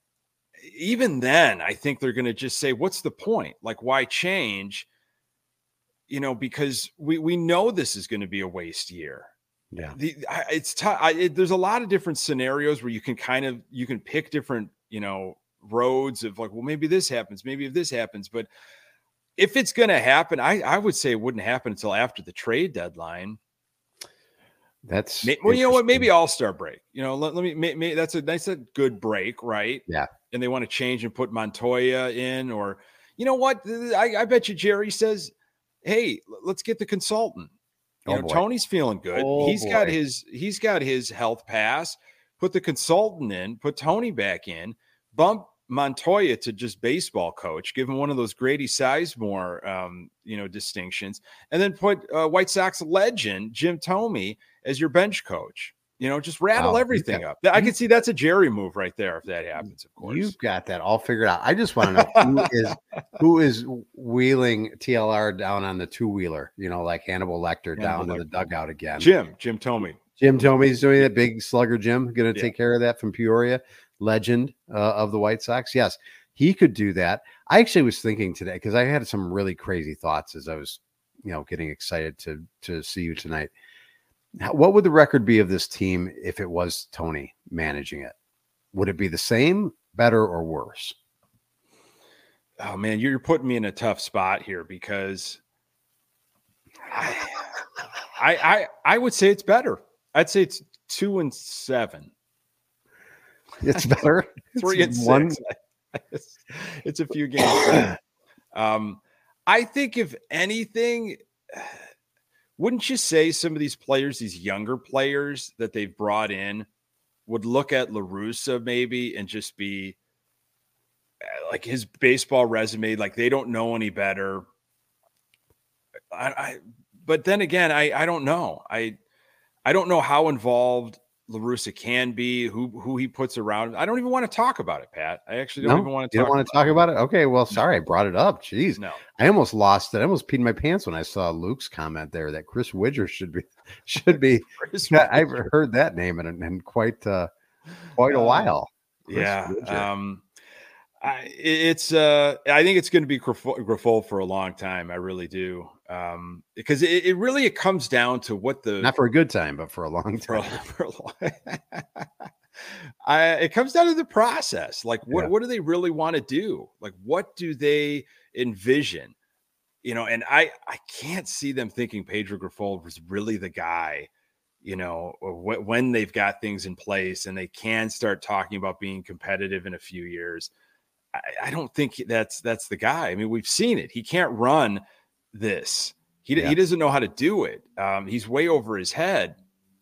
Even then, I think they're going to just say, what's the point? Like, why change? You know, because we, we know this is going to be a waste year. Yeah. The, I, it's tough. It, there's a lot of different scenarios where you can kind of, you can pick different, you know, roads of like, well, maybe this happens, maybe if this happens, but if it's going to happen, I, I would say it wouldn't happen until after the trade deadline. That's May, well, you know what? Maybe All-Star break. You know, let, let me. May, may, that's a nice, a good break, right? Yeah. And they want to change and put Montoya in, or you know what? I, I bet you Jerry says, "Hey, let's get the consultant." You Oh, know, boy. Tony's feeling good. Oh, he's got boy. his. He's got his health pass. Put the consultant in. Put Tony back in. Bump Montoya to just baseball coach. Give him one of those Grady Sizemore, um, you know, distinctions, and then put uh, White Sox legend Jim Thome as your bench coach. You know, just rattle Wow, you everything got- up. I you- can see that's a Jerry move right there if that happens, of course. You've got that all figured out. I just want to know who is who is wheeling T L R down on the two wheeler. You know, like Hannibal Lecter down Hannibal to the dugout again. Jim, Jim Thome. Jim Tomey's doing it. Big slugger Jim going to Yeah. take care of that from Peoria, legend uh, of the White Sox. Yes, he could do that. I actually was thinking today because I had some really crazy thoughts as I was, you know, getting excited to to see you tonight. How- What would the record be of this team if it was Tony managing it? Would it be the same, better, or worse? Oh man, you're putting me in a tough spot here because I, I, I, I would say it's better. I'd say it's two and seven, It's better. three and It's one- six. It's, it's a few games. um, I think if anything, wouldn't you say some of these players, these younger players that they've brought in, would look at La Russa maybe and just be like his baseball resume, like they don't know any better. I, I but then again, I I don't know. I I don't know how involved La Russa can be, who who he puts around. I don't even want to talk about it, Pat. I actually don't No, even want to you talk don't want to talk about it. Okay, well, sorry, I brought it up. Jeez, No. I almost lost it. I almost peed my pants when I saw Luke's comment there that Chris Widger should be should be. Yeah, I've heard that name in, in quite uh, quite a Uh, while. Chris Yeah. Widger. Um, I, it's, uh, I think it's going to be Grifol for a long time. I really do. Um, because it, it really, it comes down to what the, Not for a good time, but for a long for a, time. for a long, I, it comes down to the process. Like what, Yeah. what do they really want to do? Like, what do they envision? You know, and I, I can't see them thinking Pedro Grifol was really the guy, you know, wh- when they've got things in place and they can start talking about being competitive in a few years. I, I don't think that's that's the guy. I mean, we've seen it. He can't run this. He Yeah. he doesn't know how to do it. Um, he's way over his head.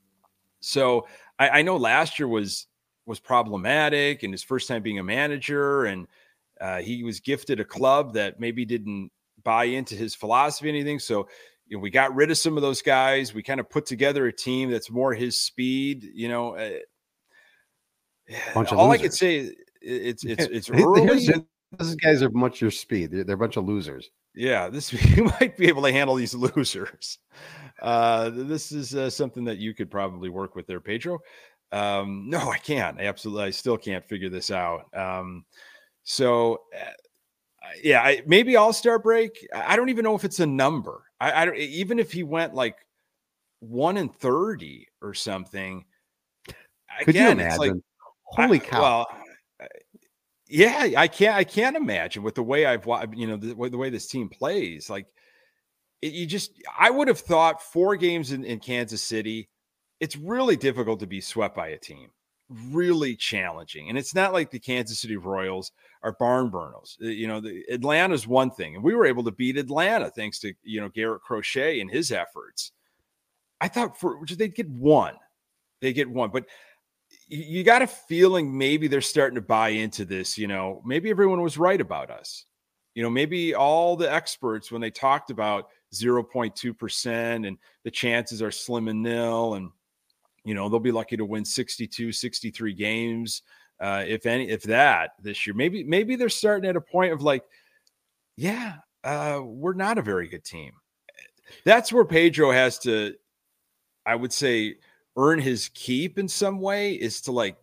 So I, I know last year was was problematic, and his first time being a manager, and uh, he was gifted a club that maybe didn't buy into his philosophy, anything. So, you know, we got rid of some of those guys. We kind of put together a team that's more his speed. You know, uh, Bunch of all losers. I could say is it's it's it's Here's- early. These guys are much your speed. They're, they're a bunch of losers. Yeah, this you might be able to handle these losers. Uh, this is uh, something that you could probably work with there, Pedro. Um, no, I can't. I absolutely, I still can't figure this out. Um, so, uh, yeah, I, maybe All-Star break. I don't even know if it's a number. I, I don't. Even if he went like one and thirty or something. Could Again, you it's imagine? like, Holy I, cow! Well, yeah, I can't. I can't imagine with the way I've, wa- you know, the, way- the way this team plays. Like, it, you just, I would have thought four games in, in Kansas City. It's really difficult to be swept by a team. Really challenging, and it's not like the Kansas City Royals are barn burners. You know, the Atlanta's one thing, and we were able to beat Atlanta thanks to, you know, Garrett Crochet and his efforts. I thought for they'd get one, they get one, but you got a feeling maybe they're starting to buy into this. You know, maybe everyone was right about us. You know, maybe all the experts, when they talked about zero point two percent and the chances are slim and nil, and, you know, they'll be lucky to win sixty-two, sixty-three games, uh, if any, if that this year. Maybe, maybe they're starting at a point of like, yeah, uh, we're not a very good team. That's where Pedro has to, I would say, earn his keep in some way, is to like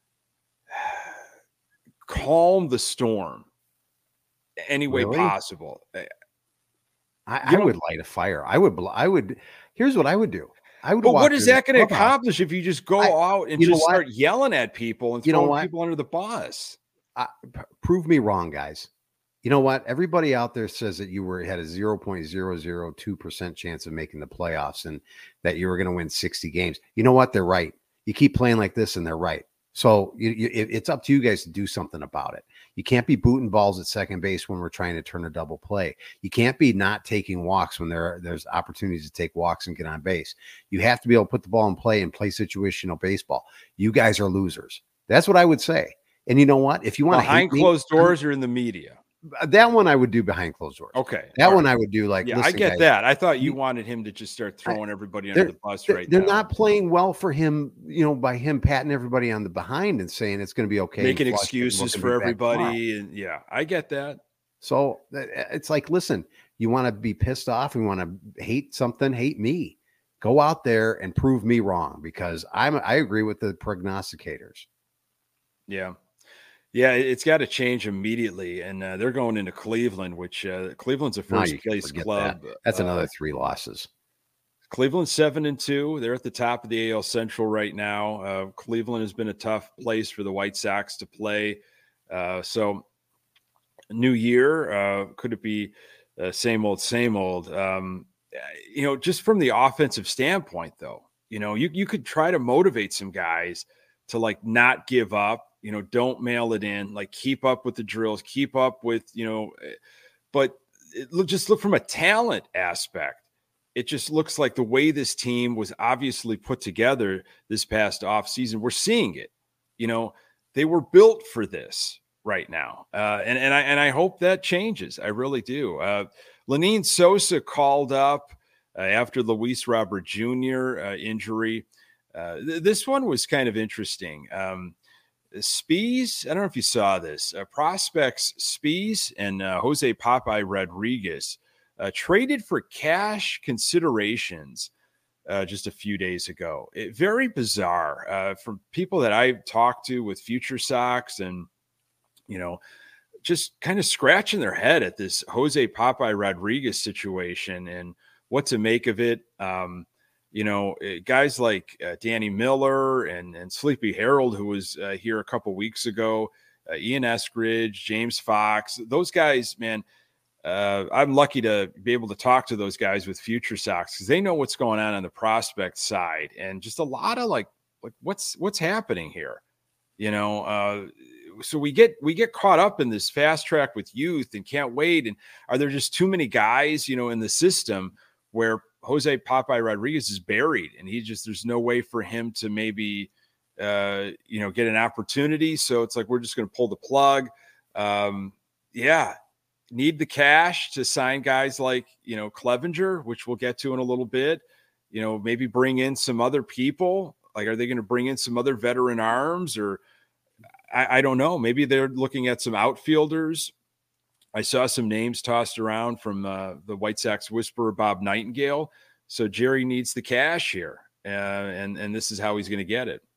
calm the storm any way Really? possible. I, You I know- would light a fire. I would. bl- I would. Here's what I would do. I would. But walk what is through that the going to clubhouse. accomplish if you just go I- out and you know just what? start yelling at people and You know throwing what? people under the bus? I, p- prove me wrong, guys. You know what? Everybody out there says that you were had a zero point zero zero two percent chance of making the playoffs and that you were going to win sixty games. You know what? They're right. You keep playing like this and they're right. So you, you, it, it's up to you guys to do something about it. You can't be booting balls at second base when we're trying to turn a double play. You can't be not taking walks when there are, there's opportunities to take walks and get on base. You have to be able to put the ball in play and play situational baseball. You guys are losers. That's what I would say. And you know what? If you want Behind to closed doors or in the media? that one I would do behind closed doors. Okay. That all one right. I would do like, Yeah, I listen, get guys, that. I thought you you- wanted him to just start throwing everybody they're- under the bus They're, right they're now. not playing well for him, you know, by him patting everybody on the behind and saying it's going to be okay. and making flush it and excuses we're for gonna be back tomorrow. everybody. And yeah, I get that. So uh, it's like, listen, you want to be pissed off and want to hate something, hate me. Go out there and prove me wrong, because I'm I agree with the prognosticators. Yeah. Yeah, it- it's got to change immediately. And uh, they're going into Cleveland, which uh, Cleveland's a Now first you can place forget club. That's Uh, another three losses. Cleveland seven and two. They're at the top of the A L Central right now. Uh, Cleveland has been a tough place for the White Sox to play. Uh, so, new year, uh, could it be uh, same old, same old? Um, you know, just from the offensive standpoint, though, you know, you you could try to motivate some guys to like not give up. You know, don't mail it in. Like, keep up with the drills. Keep up with, you know, but it, look, just look from a talent aspect. It just looks like the way this team was obviously put together this past offseason, we're seeing it. You know, they were built for this right now. Uh, and, and I and I hope that changes. I really do. Uh, Lenine Sosa called up uh, after Luis Robert Junior uh, injury. Uh, th- this one was kind of interesting. Um, Spees, I don't know if you saw this. Uh, prospects Spees and uh, Jose Popeye Rodriguez Uh, traded for cash considerations uh, just a few days ago. It, very bizarre uh, from people that I've talked to with Future Sox, and, you know, just kind of scratching their head at this Jose Popeye Rodriguez situation and what to make of it. Um, you know, eh, guys like uh, Danny Miller and, and Sleepy Harold, who was uh, here a couple weeks ago, uh, Ian Eskridge, James Fox, those guys, man, Uh, I'm lucky to be able to talk to those guys with Future Sox because they know what's going on on the prospect side, and just a lot of like, like what's what's happening here, you know. Uh, so we get we get caught up in this fast track with youth and can't wait. And are there just too many guys, you know, in the system where Jose Popeye Rodriguez is buried, and he just there's no way for him to maybe, uh, you know, get an opportunity. So it's like we're just going to pull the plug. Um, yeah. need the cash to sign guys like, you know, Clevenger, which we'll get to in a little bit, you know, maybe bring in some other people. Like, are they going to bring in some other veteran arms, or I, I don't know. Maybe they're looking at some outfielders. I saw some names tossed around from uh, the White Sox whisperer, Bob Nightingale. So Jerry needs the cash here. Uh, and, and this is how he's going to get it.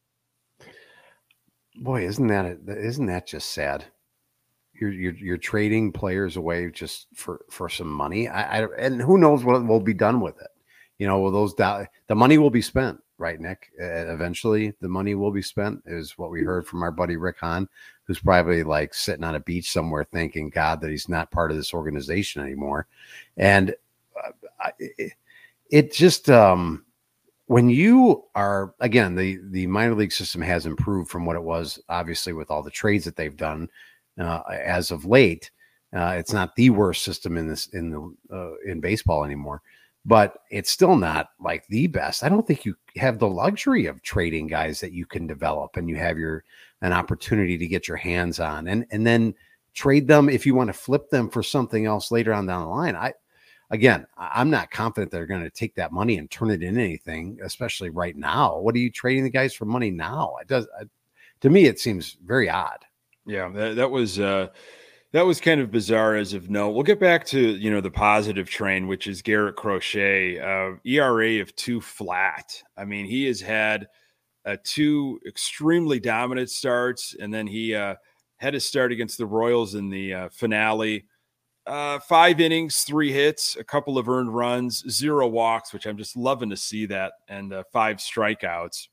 Boy, isn't that, isn't that just sad? You're, you're, you're trading players away just for, for some money. I, I, and who knows what will be done with it. You know, will those, do- the money will be spent, right, Nick? Uh, eventually the money will be spent, is what we heard from our buddy Rick Hahn, who's probably like sitting on a beach somewhere thanking God that he's not part of this organization anymore. And uh, it, it just, um, when you are, again, the, the minor league system has improved from what it was, obviously, with all the trades that they've done uh, as of late. Uh, it's not the worst system in this, in the, uh, in baseball anymore, but it's still not like the best. I don't think you have the luxury of trading guys that you can develop and you have your, an opportunity to get your hands on, and, and then trade them if you want to flip them for something else later on down the line. I, Again, I'm not confident they're going to take that money and turn it into anything, especially right now. What are you trading the guys for money now? It does, uh, to me, it seems very odd. Yeah, that, that was uh, that was kind of bizarre as of no. We'll get back to, you know, the positive train, which is Garrett Crochet, uh, E R A of two flat. I mean, he has had uh, two extremely dominant starts, and then he uh, had a start against the Royals in the uh, finale. Uh, five innings, three hits, a couple of earned runs, zero walks, which I'm just loving to see that, and uh, five strikeouts.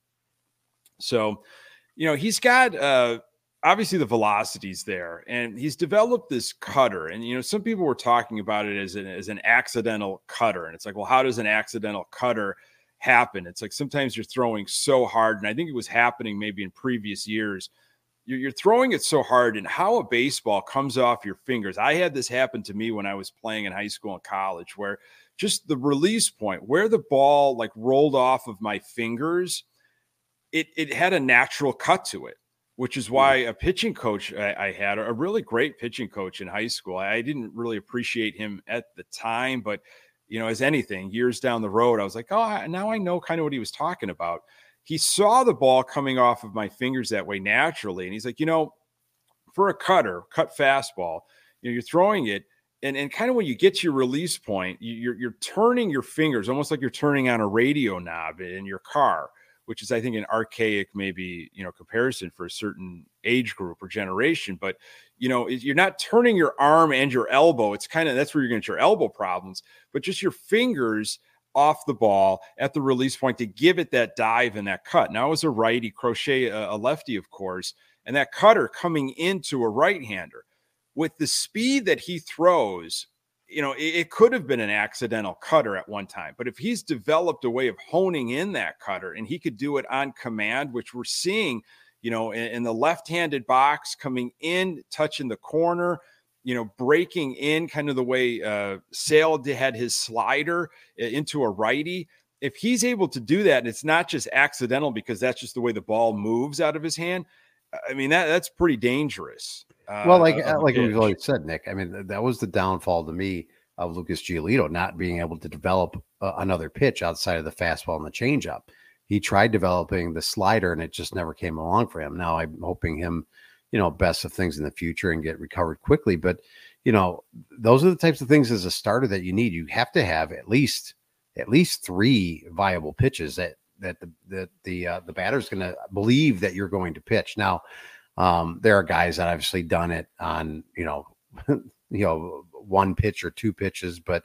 So, you know, he's got uh, obviously the velocity's there, and he's developed this cutter. And, you know, some people were talking about it as an, as an accidental cutter. And it's like, well, how does an accidental cutter happen? It's like sometimes you're throwing so hard, and I think it was happening maybe in previous years. You're throwing it so hard, and how a baseball comes off your fingers. I had this happen to me when I was playing in high school and college, where just the release point, where the ball like rolled off of my fingers, it, it had a natural cut to it, which is why a pitching coach I, I had, a really great pitching coach in high school. I didn't really appreciate him at the time, but, you know, as anything, years down the road, I was like, oh, now I know kind of what he was talking about. He saw the ball coming off of my fingers that way naturally. And he's like, you know, for a cutter, cut fastball, you know, you're throwing it. And, and kind of when you get to your release point, you're, you're turning your fingers almost like you're turning on a radio knob in your car, which is, I think, an archaic, maybe, you know, comparison for a certain age group or generation. But, you know, you're not turning your arm and your elbow. It's kind of, that's where you're going to get your elbow problems, but just your fingers off the ball at the release point to give it that dive and that cut. Now, as a righty, Crochet, a lefty, of course, and that cutter coming into a right-hander with the speed that he throws, you know, it, it could have been an accidental cutter at one time, but if he's developed a way of honing in that cutter and he could do it on command, which we're seeing, you know, in, in the left-handed box coming in, touching the corner, you know, breaking in kind of the way uh, Sale had his slider into a righty. If he's able to do that, and it's not just accidental because that's just the way the ball moves out of his hand, I mean, that that's pretty dangerous. Uh, well, like like we've always said, Nick, I mean, that was the downfall to me of Lucas Giolito, not being able to develop uh, another pitch outside of the fastball and the changeup. He tried developing the slider, and it just never came along for him. Now I'm hoping him, you know, best of things in the future and get recovered quickly. But, you know, those are the types of things as a starter that you need. You have to have at least, at least three viable pitches that, that the, that the, uh, the batter's going to believe that you're going to pitch. Now, um, there are guys that obviously done it on, you know, you know, one pitch or two pitches, but,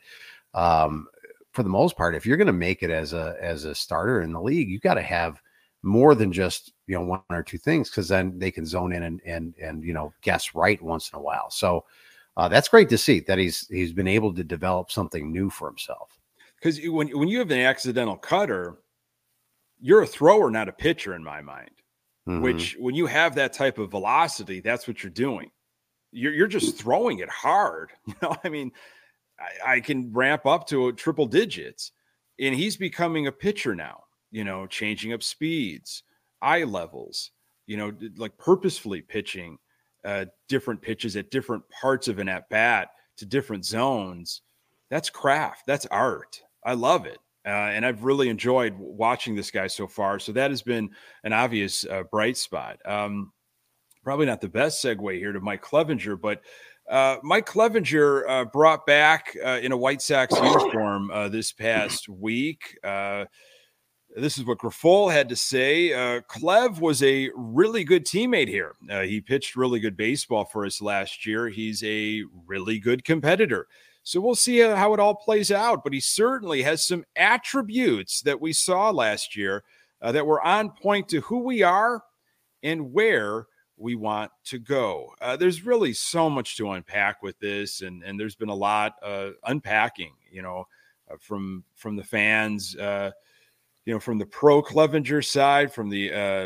um, for the most part, if you're going to make it as a, as a starter in the league, you got to have more than just, you know, one or two things, because then they can zone in and, and, and, you know, guess right once in a while. So uh, that's great to see that he's, he's been able to develop something new for himself. Because when, when you have an accidental cutter, you're a thrower, not a pitcher in my mind, mm-hmm. which when you have that type of velocity, that's what you're doing. You're, you're just throwing it hard. You know, I mean, I, I can ramp up to a triple digits, and he's becoming a pitcher now, you know, changing up speeds, eye levels, you know, like purposefully pitching uh, different pitches at different parts of an at bat to different zones. That's craft. That's art. I love it. Uh, and I've really enjoyed watching this guy so far. So that has been an obvious uh, bright spot. Um, probably not the best segue here to Mike Clevenger, but uh, Mike Clevenger uh, brought back uh, in a White Sox uniform uh, this past week. Uh, this is what Grifol had to say. Uh, Clev was a really good teammate here. Uh, he pitched really good baseball for us last year. He's a really good competitor. So we'll see how it all plays out, but he certainly has some attributes that we saw last year uh, that were on point to who we are and where we want to go. Uh, there's really so much to unpack with this, and, and there's been a lot uh, unpacking, you know, uh, from from the fans, uh, you know, from the pro Clevenger side, from the uh,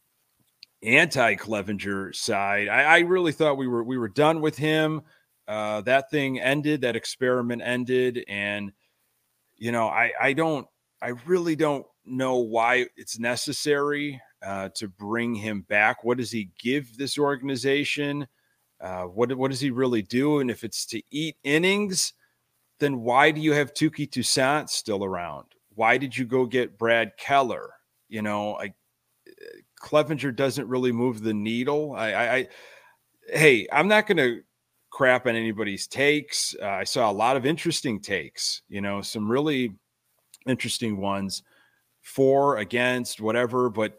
anti Clevenger side. I, I really thought we were we were done with him. Uh, that thing ended, that experiment ended. And, you know, I, I don't, I really don't know why it's necessary uh, to bring him back. What does he give this organization? Uh, what, what does he really do? And if it's to eat innings, then why do you have Touki Toussaint still around? Why did you go get Brad Keller? You know, I, Clevenger doesn't really move the needle. I, I, I hey, I'm not going to crap on anybody's takes. Uh, I saw a lot of interesting takes, you know, some really interesting ones for, against, whatever. But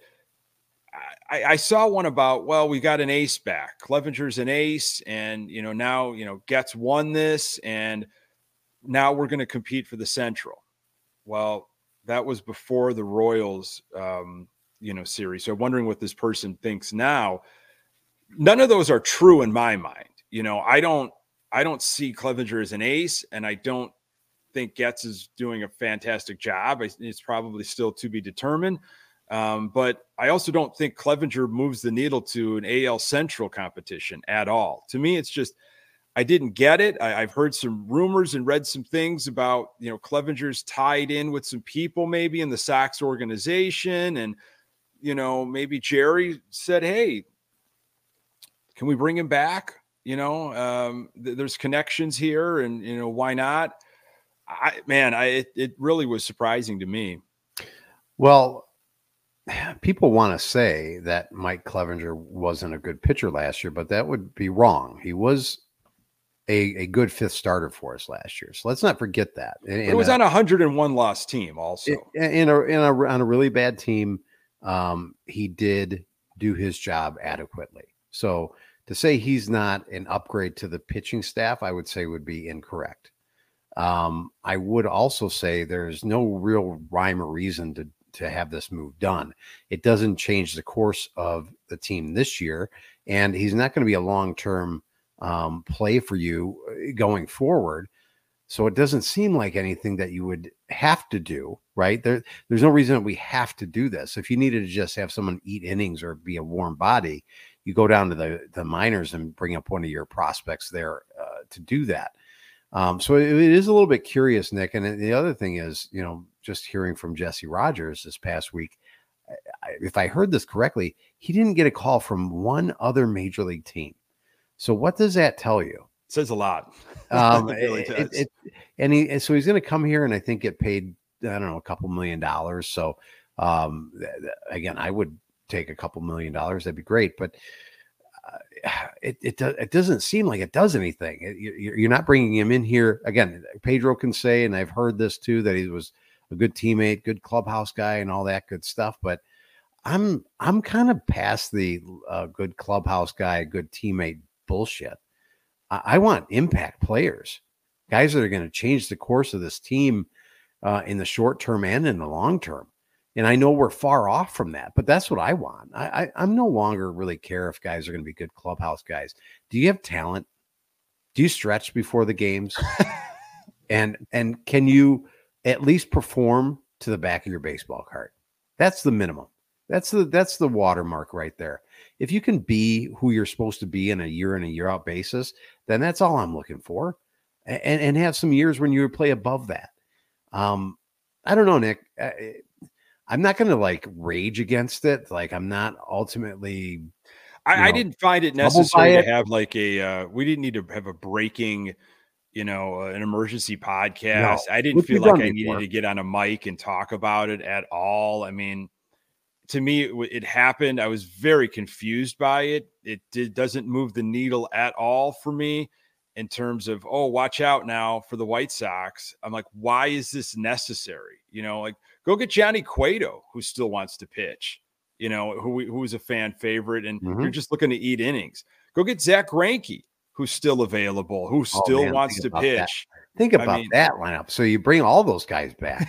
I, I saw one about, well, we got an ace back. Clevenger's an ace. And, you know, now, you know, Getz won this and now we're going to compete for the Central. Well, that was before the Royals, um, you know, series. So I'm wondering what this person thinks now. None of those are true in my mind. You know, I don't, I don't see Clevenger as an ace, and I don't think Getz is doing a fantastic job. It's probably still to be determined. Um, but I also don't think Clevenger moves the needle to an A L Central competition at all. To me, it's just, I didn't get it. I, I've heard some rumors and read some things about, you know, Clevenger's tied in with some people maybe in the Sox organization. And, you know, maybe Jerry said, hey, can we bring him back? You know, um, th- there's connections here, and, you know, why not? I, man, I, it, it really was surprising to me. Well, people want to say that Mike Clevenger wasn't a good pitcher last year, but that would be wrong. He was a, a good fifth starter for us last year. So let's not forget that. And, it was a, on a one hundred one loss team also. In, in, a, in a, on a really bad team, um, he did do his job adequately. So to say he's not an upgrade to the pitching staff, I would say would be incorrect. Um, I would also say there's no real rhyme or reason to, to have this move done. It doesn't change the course of the team this year, and he's not going to be a long-term um, play for you going forward. So it doesn't seem like anything that you would have to do, right? There, there's no reason that we have to do this. If you needed to just have someone eat innings or be a warm body, you go down to the, the minors and bring up one of your prospects there uh, to do that. Um, so it, it is a little bit curious, Nick. And the other thing is, you know, just hearing from Jesse Rogers this past week, I, if I heard this correctly, he didn't get a call from one other major league team. So what does that tell you? It says a lot. Um, it really it, it, it, and he, and so he's going to come here and I think get paid, I don't know, a couple million dollars. So um, th- th- again, I would take a couple million dollars. That'd be great. But uh, it, it, do, it doesn't seem like it does anything. It, you, you're not bringing him in here. Again, Pedro can say, and I've heard this too, that he was a good teammate, good clubhouse guy and all that good stuff. But I'm, I'm kind of past the uh, good clubhouse guy, good teammate bullshit. I, I want impact players, guys that are going to change the course of this team uh, in the short term and in the long term. And I know we're far off from that, but that's what I want. I, I, I'm no longer really care if guys are going to be good clubhouse guys. Do you have talent? Do you stretch before the games? and and can you at least perform to the back of your baseball card? That's the minimum. That's the that's the watermark right there. If you can be who you're supposed to be in a year in a year out basis, then that's all I'm looking for. And and have some years when you play above that. Um, I don't know, Nick. I, I'm not going to like rage against it. Like I'm not ultimately. I, know, I didn't find it necessary it. to have like a. Uh, we didn't need to have a breaking you know, an emergency podcast. No. I didn't Which feel we've like done I before. needed to get on a mic and talk about it at all. I mean, to me, it, w- it happened. I was very confused by it. It did, doesn't move the needle at all for me in terms of, oh, watch out now for the White Sox. I'm like, why is this necessary? You know, like go get Johnny Cueto, who still wants to pitch, you know, who who is a fan favorite, and Mhm. you're just looking to eat innings. Go get Zach Greinke, who's still available, who Oh, still man, wants think to about that. pitch. Think I about mean- that lineup. So you bring all those guys back.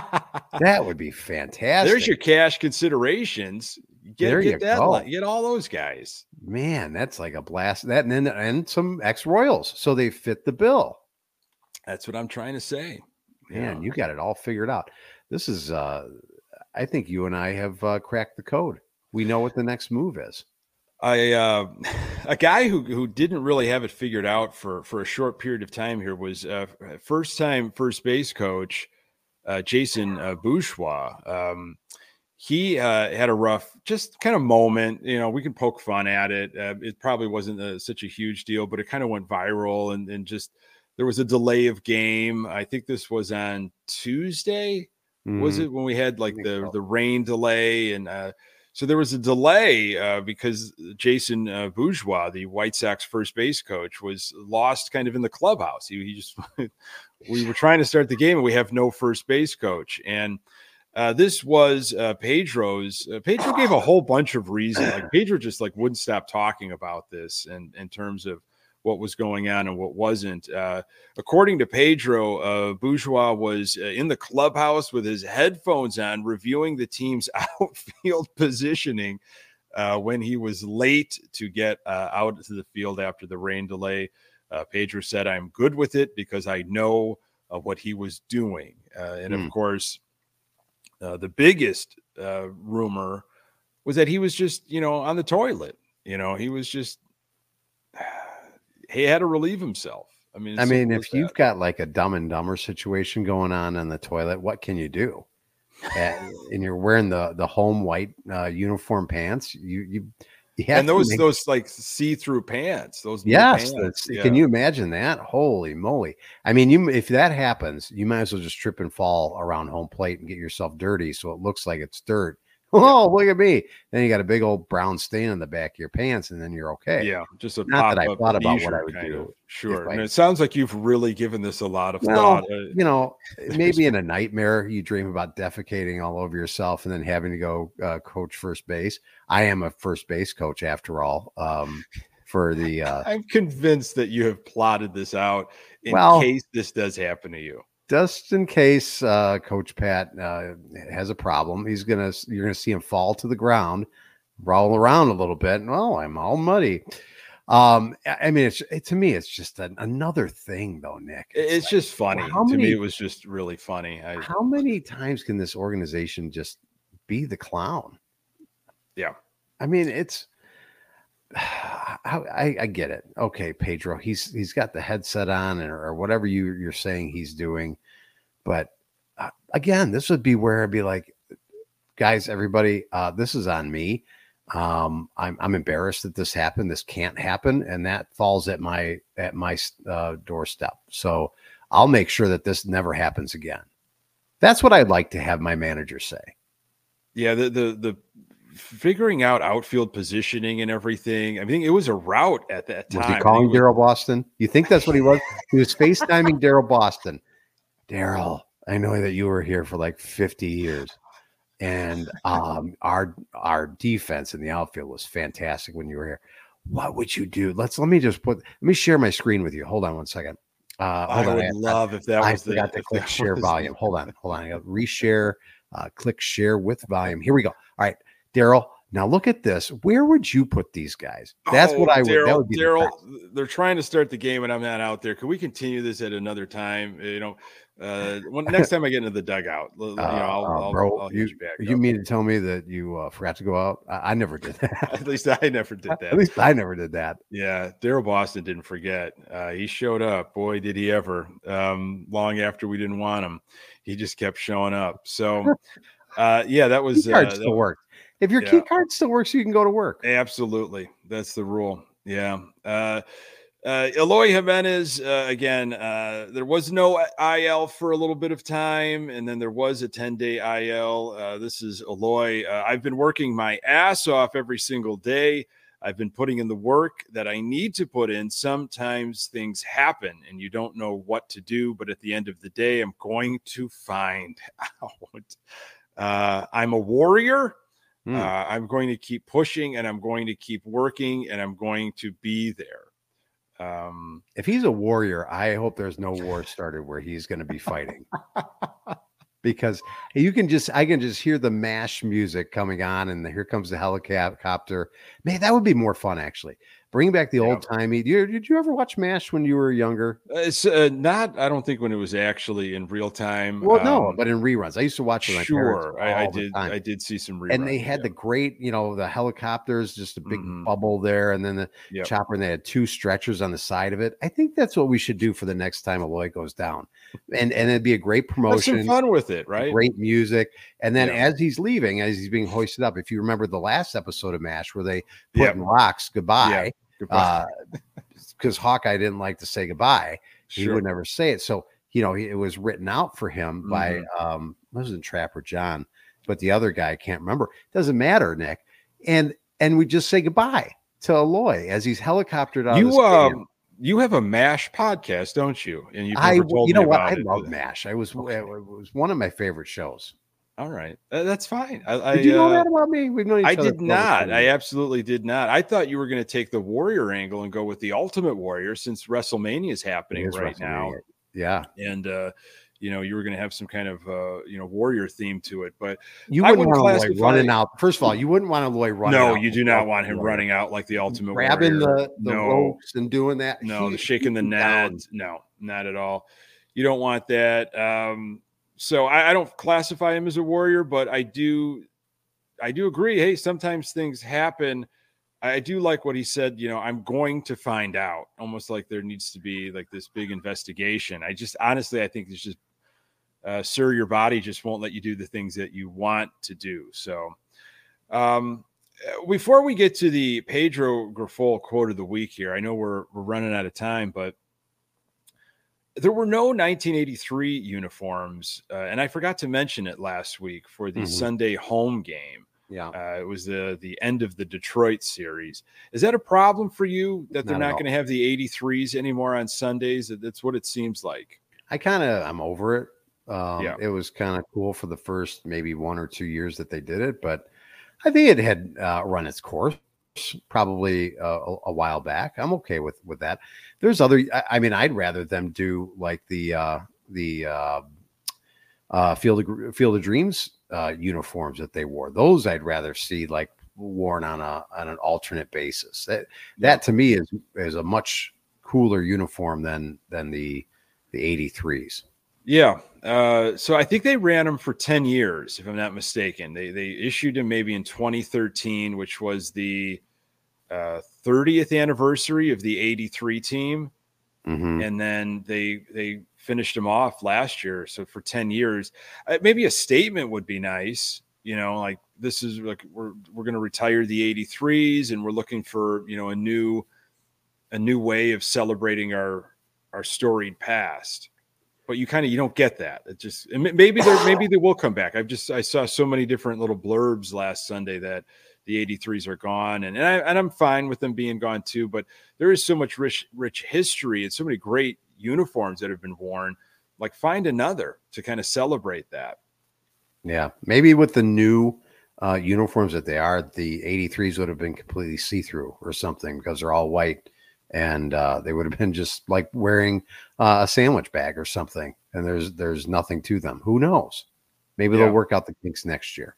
That would be fantastic. There's your cash considerations. Get, There get you that go. line, get all those guys. Man, that's like a blast. That and then and some ex-Royals, so they fit the bill. That's what I'm trying to say. Man, Yeah. you got it all figured out. This is uh I think you and I have uh, cracked the code. We know what the next move is. I uh, a guy who who didn't really have it figured out for for a short period of time here was uh, first time first base coach uh, Jason uh, Bourgeois. Um, he uh, had a rough, just kind of moment. You know, we can poke fun at it. Uh, it probably wasn't a, such a huge deal, but it kind of went viral, and and just there was a delay of game. I think this was on Tuesday. Was Mhm. it when we had like think the so. the rain delay, and uh, so there was a delay uh, because Jason uh, Bourgeois, the White Sox first base coach, was lost kind of in the clubhouse. He, he just we were trying to start the game and we have no first base coach, and uh, this was uh, Pedro's. Uh, Pedro gave a whole bunch of reasons. Like Pedro just like wouldn't stop talking about this, and in terms of what was going on and what wasn't. Uh, according to Pedro, uh, Bourgeois was uh, in the clubhouse with his headphones on, reviewing the team's outfield positioning uh, when he was late to get uh, out to the field after the rain delay. Uh, Pedro said, "I'm good with it because I know uh, what he was doing." Uh, and Hmm. of course, uh, the biggest uh, rumor was that he was just, you know, on the toilet. You know, he was just he had to relieve himself. I mean, I as mean, simple if as you've that. got like a Dumb and Dumber situation going on in the toilet, what can you do? and, and you're wearing the the home white uh, uniform pants. You you you have and to those make- those like see-through pants, those new yes. pants, that's- yeah. Can you imagine that? Holy moly! I mean, you if that happens, you might as well just trip and fall around home plate and get yourself dirty, so it looks like it's dirt. Oh, look at me! Then you got a big old brown stain on the back of your pants, and then you're okay. Yeah, just a Not that I pop-up thought about what leisure I would kind do of. Sure. I- And it sounds like you've really given this a lot of Well, thought. Uh, you know, maybe in a nightmare you dream about defecating all over yourself and then having to go uh, coach first base. I am a first base coach after all. Um, for the uh, I'm convinced that you have plotted this out in Well- case this does happen to you. just in case uh, Coach Pat uh, has a problem, he's gonna you're gonna see him fall to the ground, roll around a little bit, and oh, I'm all muddy. Um, I I mean, it's it, to me, it's just an, another thing, though, Nick. It- It's like, just funny. how To me, many- it was just really funny. I, how many times can this organization just be the clown? yeah. I mean, it's I, I, I get it. Okay, Pedro, he's he's got the headset on or, or whatever you you're saying he's doing, but uh, again, this would be where I'd be like, guys, everybody, uh, this is on me. Um, I'm I'm embarrassed that this happened. This can't happen, and that falls at my at my uh, doorstep. So I'll make sure that this never happens again. That's what I'd like to have my manager say. Yeah, the the the figuring out outfield positioning and everything. I think it was a route at that time. Was I he think calling it was- Daryl Boston? You think that's what he was? He was FaceTiming Daryl Boston. Daryl, I know that you were here for like fifty years. And um, our our defense in the outfield was fantastic when you were here. What would you do? Let's let me just put let me share my screen with you. Hold on one second. Uh, I hold on. would I- love if that I was the forgot to if click that share was the- volume. Hold on, hold on. I got reshare, uh, click share with volume. Here we go. All right, Daryl. Now look at this. Where would you put these guys? That's what Oh, I would. That Daryl, would be the Daryl, best. they're trying to start the game and I'm not out there. Can we continue this at another time? You know, uh, when, next time I get into the dugout, l- you know, I'll, Uh, uh, I'll, bro, I'll hit you, you back. you up. mean to tell me that you uh, forgot to go out? I, I never did that. At least I never did At that. least I never did that. Yeah, Daryl Boston didn't forget. Uh, he showed up. Boy, did he ever! Um, long after we didn't want him, he just kept showing up. So, uh, yeah, that was Key card uh, still that- works. If your yeah. key card still works, you can go to work. Absolutely. That's the rule. Yeah. Uh, Uh, Eloy Jimenez, uh, again, uh, there was no I L for a little bit of time, and then there was a ten-day I L. Uh, this is Eloy. Uh, I've been working my ass off every single day. I've been putting in the work that I need to put in. Sometimes things happen, and you don't know what to do, but at the end of the day, I'm going to find out. Uh, I'm a warrior. Hmm. Uh, I'm going to keep pushing, and I'm going to keep working, and I'm going to be there. Um, If he's a warrior, I hope there's no war started where he's going to be fighting. Because you can just, I can just hear the MASH music coming on, and the, here comes the helicopter. Man, that would be more fun, actually. Bring back the Yeah. old timey. Did you, did you ever watch MASH when you were younger? it's uh, not, I don't think when it was actually in real time. Well, no, Um, but in reruns. I used to watch with my parents sure, I, I all the did. time. I did see some reruns. And they had yeah. the great, you know, the helicopters, just a big Mhm. bubble there, and then the Yep. chopper, and they had two stretchers on the side of it. I think that's what we should do for the next time Eloy goes down. And and it'd be a great Have some promotion, fun with it, right? great music. And then Yeah. as he's leaving, as he's being hoisted up, if you remember the last episode of MASH where they put Yep. in rocks goodbye, Goodbye. uh, because Hawkeye didn't like to say goodbye. He Sure. would never say it. So, you know, he- it was written out for him by, Mhm. um, it wasn't Trapper John, but the other guy, I can't remember. Doesn't matter, Nick. And, and we just say goodbye to Eloy as he's helicoptered out of the You stadium. um, you have a MASH podcast, don't you? And you've I, never told you know me what? about I it. love MASH. I was, Okay. it was one of my favorite shows. All right, uh, that's fine. I, Did you I, know uh, that about me? We've known each I other. did for over not. twenty I years. absolutely did not. I thought you were going to take the Warrior angle and go with the Ultimate Warrior since WrestleMania is happening It is right now, WrestleMania. Yeah. and uh, you know you were going to have some kind of uh, you know Warrior theme to it. But You I wouldn't wouldn't want Eloy classify- running out. First of all, you wouldn't want Eloy running no, out you do with not the want him Warrior. running out like the Ultimate grabbing Warrior. the, the no, ropes and doing that. no, He- the shaking the he's net. down. No, not at all. You don't want that. Um, so I, I don't classify him as a warrior, but I do. I do agree. Hey, sometimes things happen. I do like what he said. You know, I'm going to find out. Almost like there needs to be like this big investigation. I just honestly, I think it's just, uh, sir, your body just won't let you do the things that you want to do. So, um, before we get to the Pedro Grifol quote of the week here, I know we're we're running out of time, but there were no nineteen eighty-three uniforms, uh, and I forgot to mention it last week for the Mhm. Sunday home game. Yeah. Uh, it was the the end of the Detroit series. Is that a problem for you that they're Not at not all. going to have the eighty-threes anymore on Sundays? That's what it seems like. I kind of, I'm over it. Um, Yeah. It was kind of cool for the first maybe one or two years that they did it, but I think it had uh, run its course probably uh, a, a while back. I'm okay with with that. There's other. I, I mean, I'd rather them do like the uh, the uh, uh, Field of Field of Dreams uh, uniforms that they wore. Those I'd rather see like worn on a on an alternate basis. That that to me is is a much cooler uniform than than the the eighty-threes. Yeah. Uh, so I think they ran them for ten years, if I'm not mistaken. They they issued them maybe in twenty thirteen, which was the uh, thirtieth anniversary of the eighty-three team. Mhm. And then they they finished them off last year. So for ten years, uh, maybe a statement would be nice. You know, like this is like we're we're going to retire the eighty-threes, and we're looking for you know a new a new way of celebrating our our storied past. But you kind of you don't get that. It just and may- maybe they maybe they will come back. I've just I saw so many different little blurbs last Sunday that the eighty-threes are gone, and and, I, and I'm fine with them being gone too. But there is so much rich rich history and so many great uniforms that have been worn. Like find another to kind of celebrate that. Yeah, maybe with the new uh, uniforms that they are, the eighty-threes would have been completely see-through or something because they're all white, and uh, they would have been just like wearing uh, a sandwich bag or something. And there's there's nothing to them. Who knows? Maybe Yeah. they'll work out the kinks next year.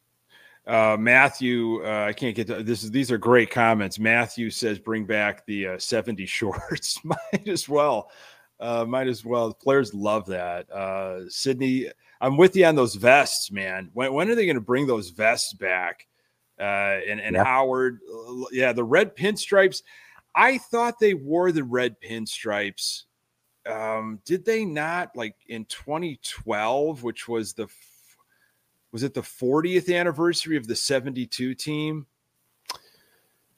Uh, Matthew, uh, I can't get to this. Is these are great comments. Matthew says, "Bring back the uh, seventy shorts." Might as well. Uh, might as well. Players love that. Uh, Sydney, I'm with you on those vests, man. When when are they going to bring those vests back? Uh, and and Yeah. Howard, uh, yeah, the red pinstripes. I thought they wore the red pinstripes. Um, did they not? Like in twenty twelve, which was the was it the fortieth anniversary of the seventy-two team?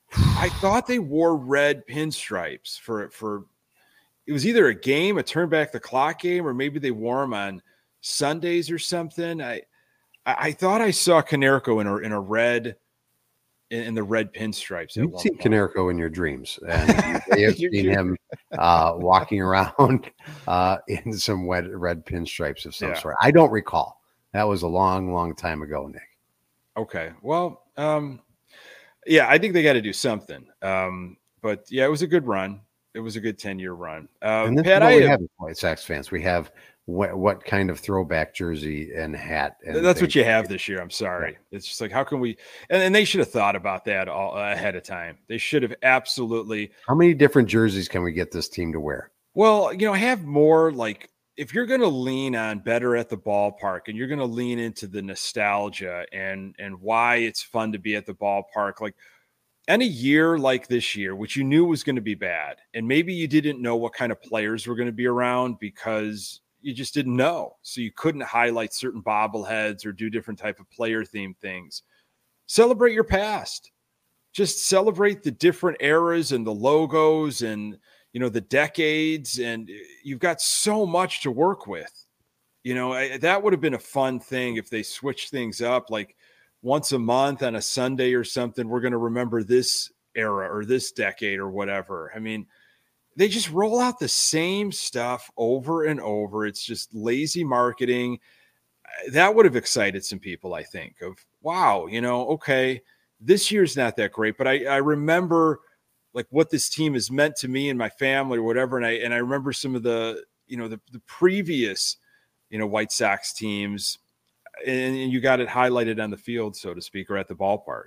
I thought they wore red pinstripes for for it was either a game, a turn back the clock game, or maybe they wore them on Sundays or something. I I, I thought I saw Konerko in a in a red in, in the red pinstripes. You've seen Konerko in your dreams, and you have seen him uh, walking around uh, in some red red pinstripes of some Yeah. sort. I don't recall. That was a long, long time ago, Nick. Okay. Well, um, yeah, I think they got to do something. Um, but yeah, it was a good run. It was a good ten-year run. Uh, And this Pat, is what I we have, have as White Sox fans. We have what, what kind of throwback jersey and hat. And that's what things. you have this year. I'm sorry. It's just like, how can we? And, and they should have thought about that all ahead of time. They should have absolutely. How many different jerseys can we get this team to wear? Well, you know, have more like if you're going to lean on better at the ballpark and you're going to lean into the nostalgia and and why it's fun to be at the ballpark, like any year like this year, which you knew was going to be bad, and maybe you didn't know what kind of players were going to be around because you just didn't know. So you couldn't highlight certain bobbleheads or do different type of player themed things. Celebrate your past. Just celebrate the different eras and the logos and, you know, the decades, and you've got so much to work with. You know, I, that would have been a fun thing if they switched things up, like once a month on a Sunday or something. We're going to remember this era or this decade or whatever. I mean, they just roll out the same stuff over and over. It's just lazy marketing. That would have excited some people, I think, of, wow, you know, okay, this year's not that great, but I, I remember like what this team has meant to me and my family or whatever. And I, and I remember some of the, you know, the, the previous, you know, White Sox teams, and, and you got it highlighted on the field, so to speak, or at the ballpark.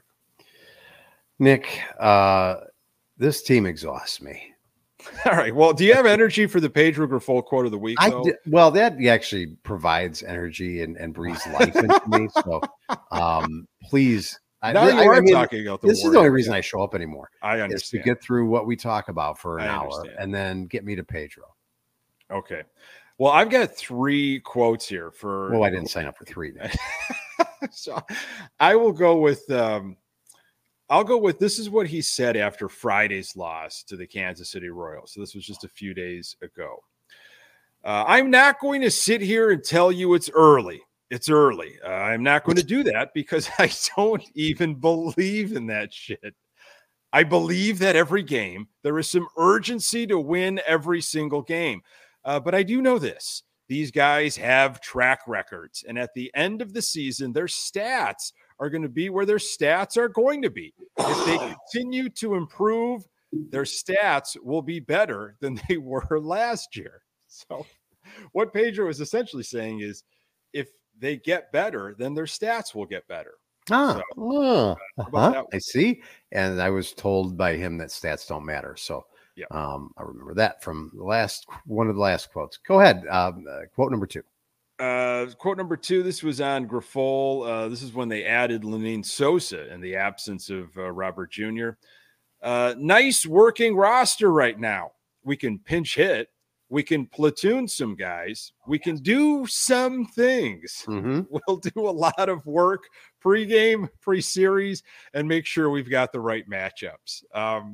Nick, uh, this team exhausts me. All right. Well, do you have energy for the Pedro Grifol quote of the week? I though? d- well, that actually provides energy and, and breathes life into me. So, um, please, I, Now you I, are I mean, talking about the this is the Warriors. only reason I show up anymore. I Is to understand. get through what we talk about for an I hour understand. and then get me to Pedro. Okay. Well, I've got three quotes here for. Well, I didn't sign up for three. Nick. So I will go with. Um, I'll go with this is what he said after Friday's loss to the Kansas City Royals. So this was just a few days ago. Uh, I'm not going to sit here and tell you it's early. It's early. Uh, I'm not going to do that because I don't even believe in that shit. I believe that every game there is some urgency to win every single game. Uh, but I do know this. These guys have track records. And at the end of the season, their stats are going to be where their stats are going to be. If they continue to improve, their stats will be better than they were last year. So what Pedro is essentially saying is if they get better, then their stats will get better. Ah, So, oh, about uh-huh, that? I see. And I was told by him that stats don't matter. So Yeah. um, I remember that from the last one of the last quotes. Go ahead. Um, uh, quote number two. Uh, quote number two, this was on Grifol. Uh, this is when they added Lenine Sosa in the absence of uh, Robert Junior Uh, nice working roster right now. We can pinch hit. We can platoon some guys. We can do some things. Mm-hmm. We'll do a lot of work pregame, pre-series, and make sure we've got the right matchups. Um,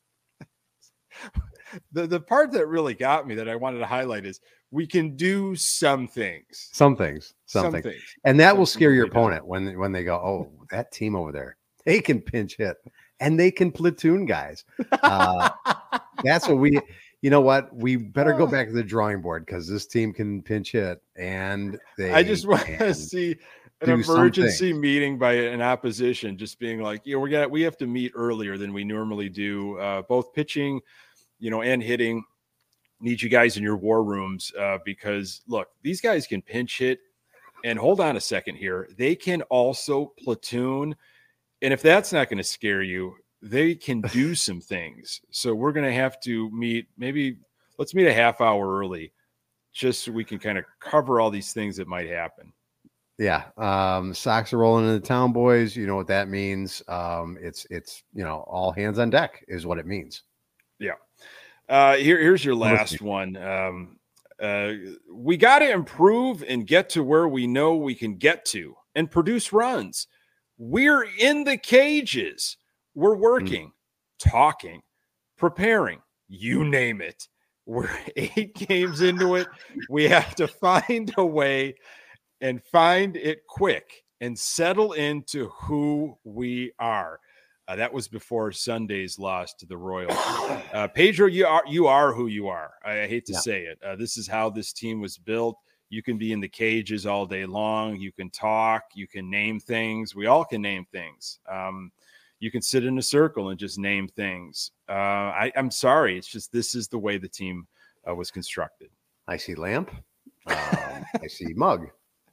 the, the part that really got me that I wanted to highlight is we can do some things. Some things, some, Some things. things. And that will Some scare things your they don't. opponent when when they go, oh, that team over there, they can pinch hit and they can platoon guys. Uh, that's what we, you know what? We better go back to the drawing board because this team can pinch hit and they. I just want to can see an do some emergency things. meeting by an opposition, just being like, you know, we're gonna we have to meet earlier than we normally do, uh, both pitching, you know, and hitting. Need you guys in your war rooms uh, because look, these guys can pinch hit. And hold on a second here, they can also platoon. And if that's not going to scare you, they can do some things. So we're going to have to meet. Maybe let's meet a half hour early, just so we can kind of cover all these things that might happen. Yeah. Um, Sox are rolling into town, boys. You know what that means. Um, it's it's you know, all hands on deck is what it means. Yeah. Uh, here, here's your I'm last listening. one. Um, uh, we got to improve and get to where we know we can get to and produce runs. We're in the cages. We're working. talking, preparing, you name it. We're eight games into it. We have to find a way and find it quick and settle into who we are. Uh, that was before Sunday's loss to the Royals. Uh, Pedro, you are you are who you are. I, I hate to yeah. say it. Uh, this is how this team was built. You can be in the cages all day long. You can talk. You can name things. We all can name things. Um, you can sit in a circle and just name things. Uh, I, I'm sorry. It's just this is the way the team uh, was constructed. I see lamp. Um, I see mug.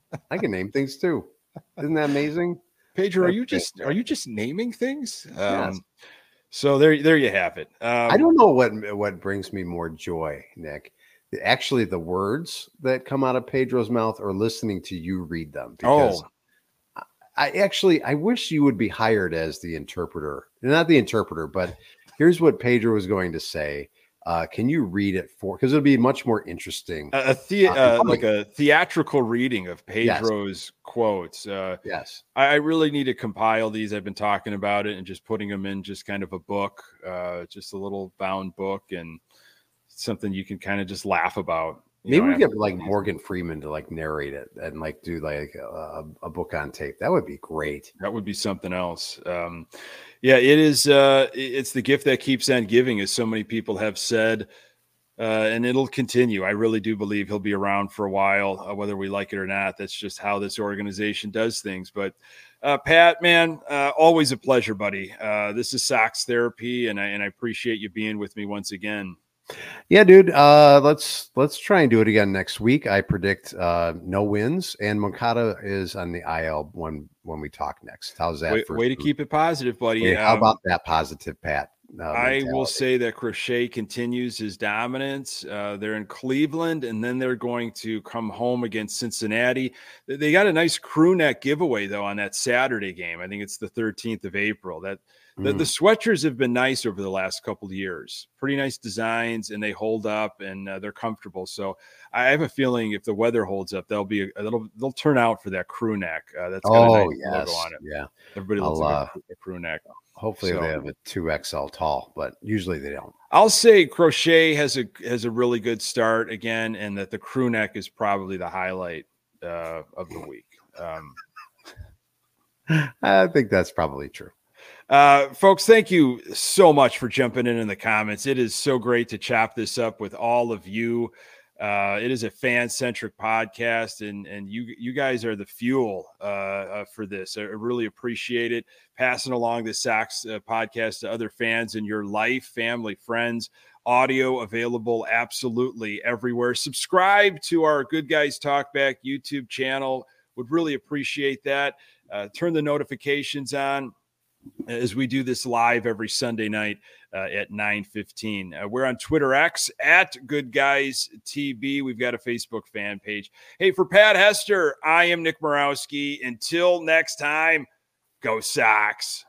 I can name things too. Isn't that amazing? Pedro, are you just are you just naming things? Um, yes. So there, there you have it. Um, I don't know what what brings me more joy, Nick. Actually, the words that come out of Pedro's mouth or listening to you read them. Because oh, I actually I wish you would be hired as the interpreter. Not the interpreter, but here's what Pedro was going to say. Uh, can you read it for? Because it'll be much more interesting. A, a the, uh, like a theatrical reading of Pedro's yes. quotes. Uh, yes, I, I really need to compile these. I've been talking about it and just putting them in just kind of a book, uh, just a little bound book, and something you can kind of just laugh about. Maybe know, we get like Morgan Freeman to like narrate it and like do like a, a book on tape. That would be great. That would be something else. Um, yeah, it is. Uh, it's the gift that keeps on giving, as so many people have said, uh, and it'll continue. I really do believe he'll be around for a while, uh, whether we like it or not. That's just how this organization does things. But uh, Pat, man, uh, always a pleasure, buddy. Uh, this is Sox Therapy, and I and I appreciate you being with me once again. Yeah, dude. Uh, let's let's try and do it again next week. I predict uh, no wins, and Moncada is on the I L when when we talk next. How's that? Way, way to keep it positive, buddy. Hey, how um, about that positive, Pat? Uh, I will say that Crochet continues his dominance. Uh, they're in Cleveland, and then they're going to come home against Cincinnati. They got a nice crew neck giveaway though on that Saturday game. I think it's the thirteenth of April. That The, the sweatshirts have been nice over the last couple of years. Pretty nice designs, and they hold up, and uh, they're comfortable. So I have a feeling if the weather holds up, they'll be a, they'll they'll turn out for that crew neck. Uh, that's got oh, a nice yes. logo on it. Yeah, everybody loves uh, a crew neck. Hopefully, so, they have a two X L tall, but usually they don't. I'll say Crochet has a has a really good start again, and that the crew neck is probably the highlight uh, of the week. Um, I think that's probably true. Uh, folks, thank you so much for jumping in in the comments. It is so great to chop this up with all of you. Uh, it is a fan-centric podcast, and and you you guys are the fuel uh, uh, for this. I really appreciate it. Passing along the Sox uh, podcast to other fans in your life, family, friends. Audio available absolutely everywhere. Subscribe to our Good Guys Talk Back YouTube channel. Would really appreciate that. Uh, turn the notifications on as we do this live every Sunday night uh, at nine fifteen. Uh, we're on Twitter X at Good Guys T V. We've got a Facebook fan page. Hey, for Pat Hester, I am Nick Morawski. Until next time, go Sox.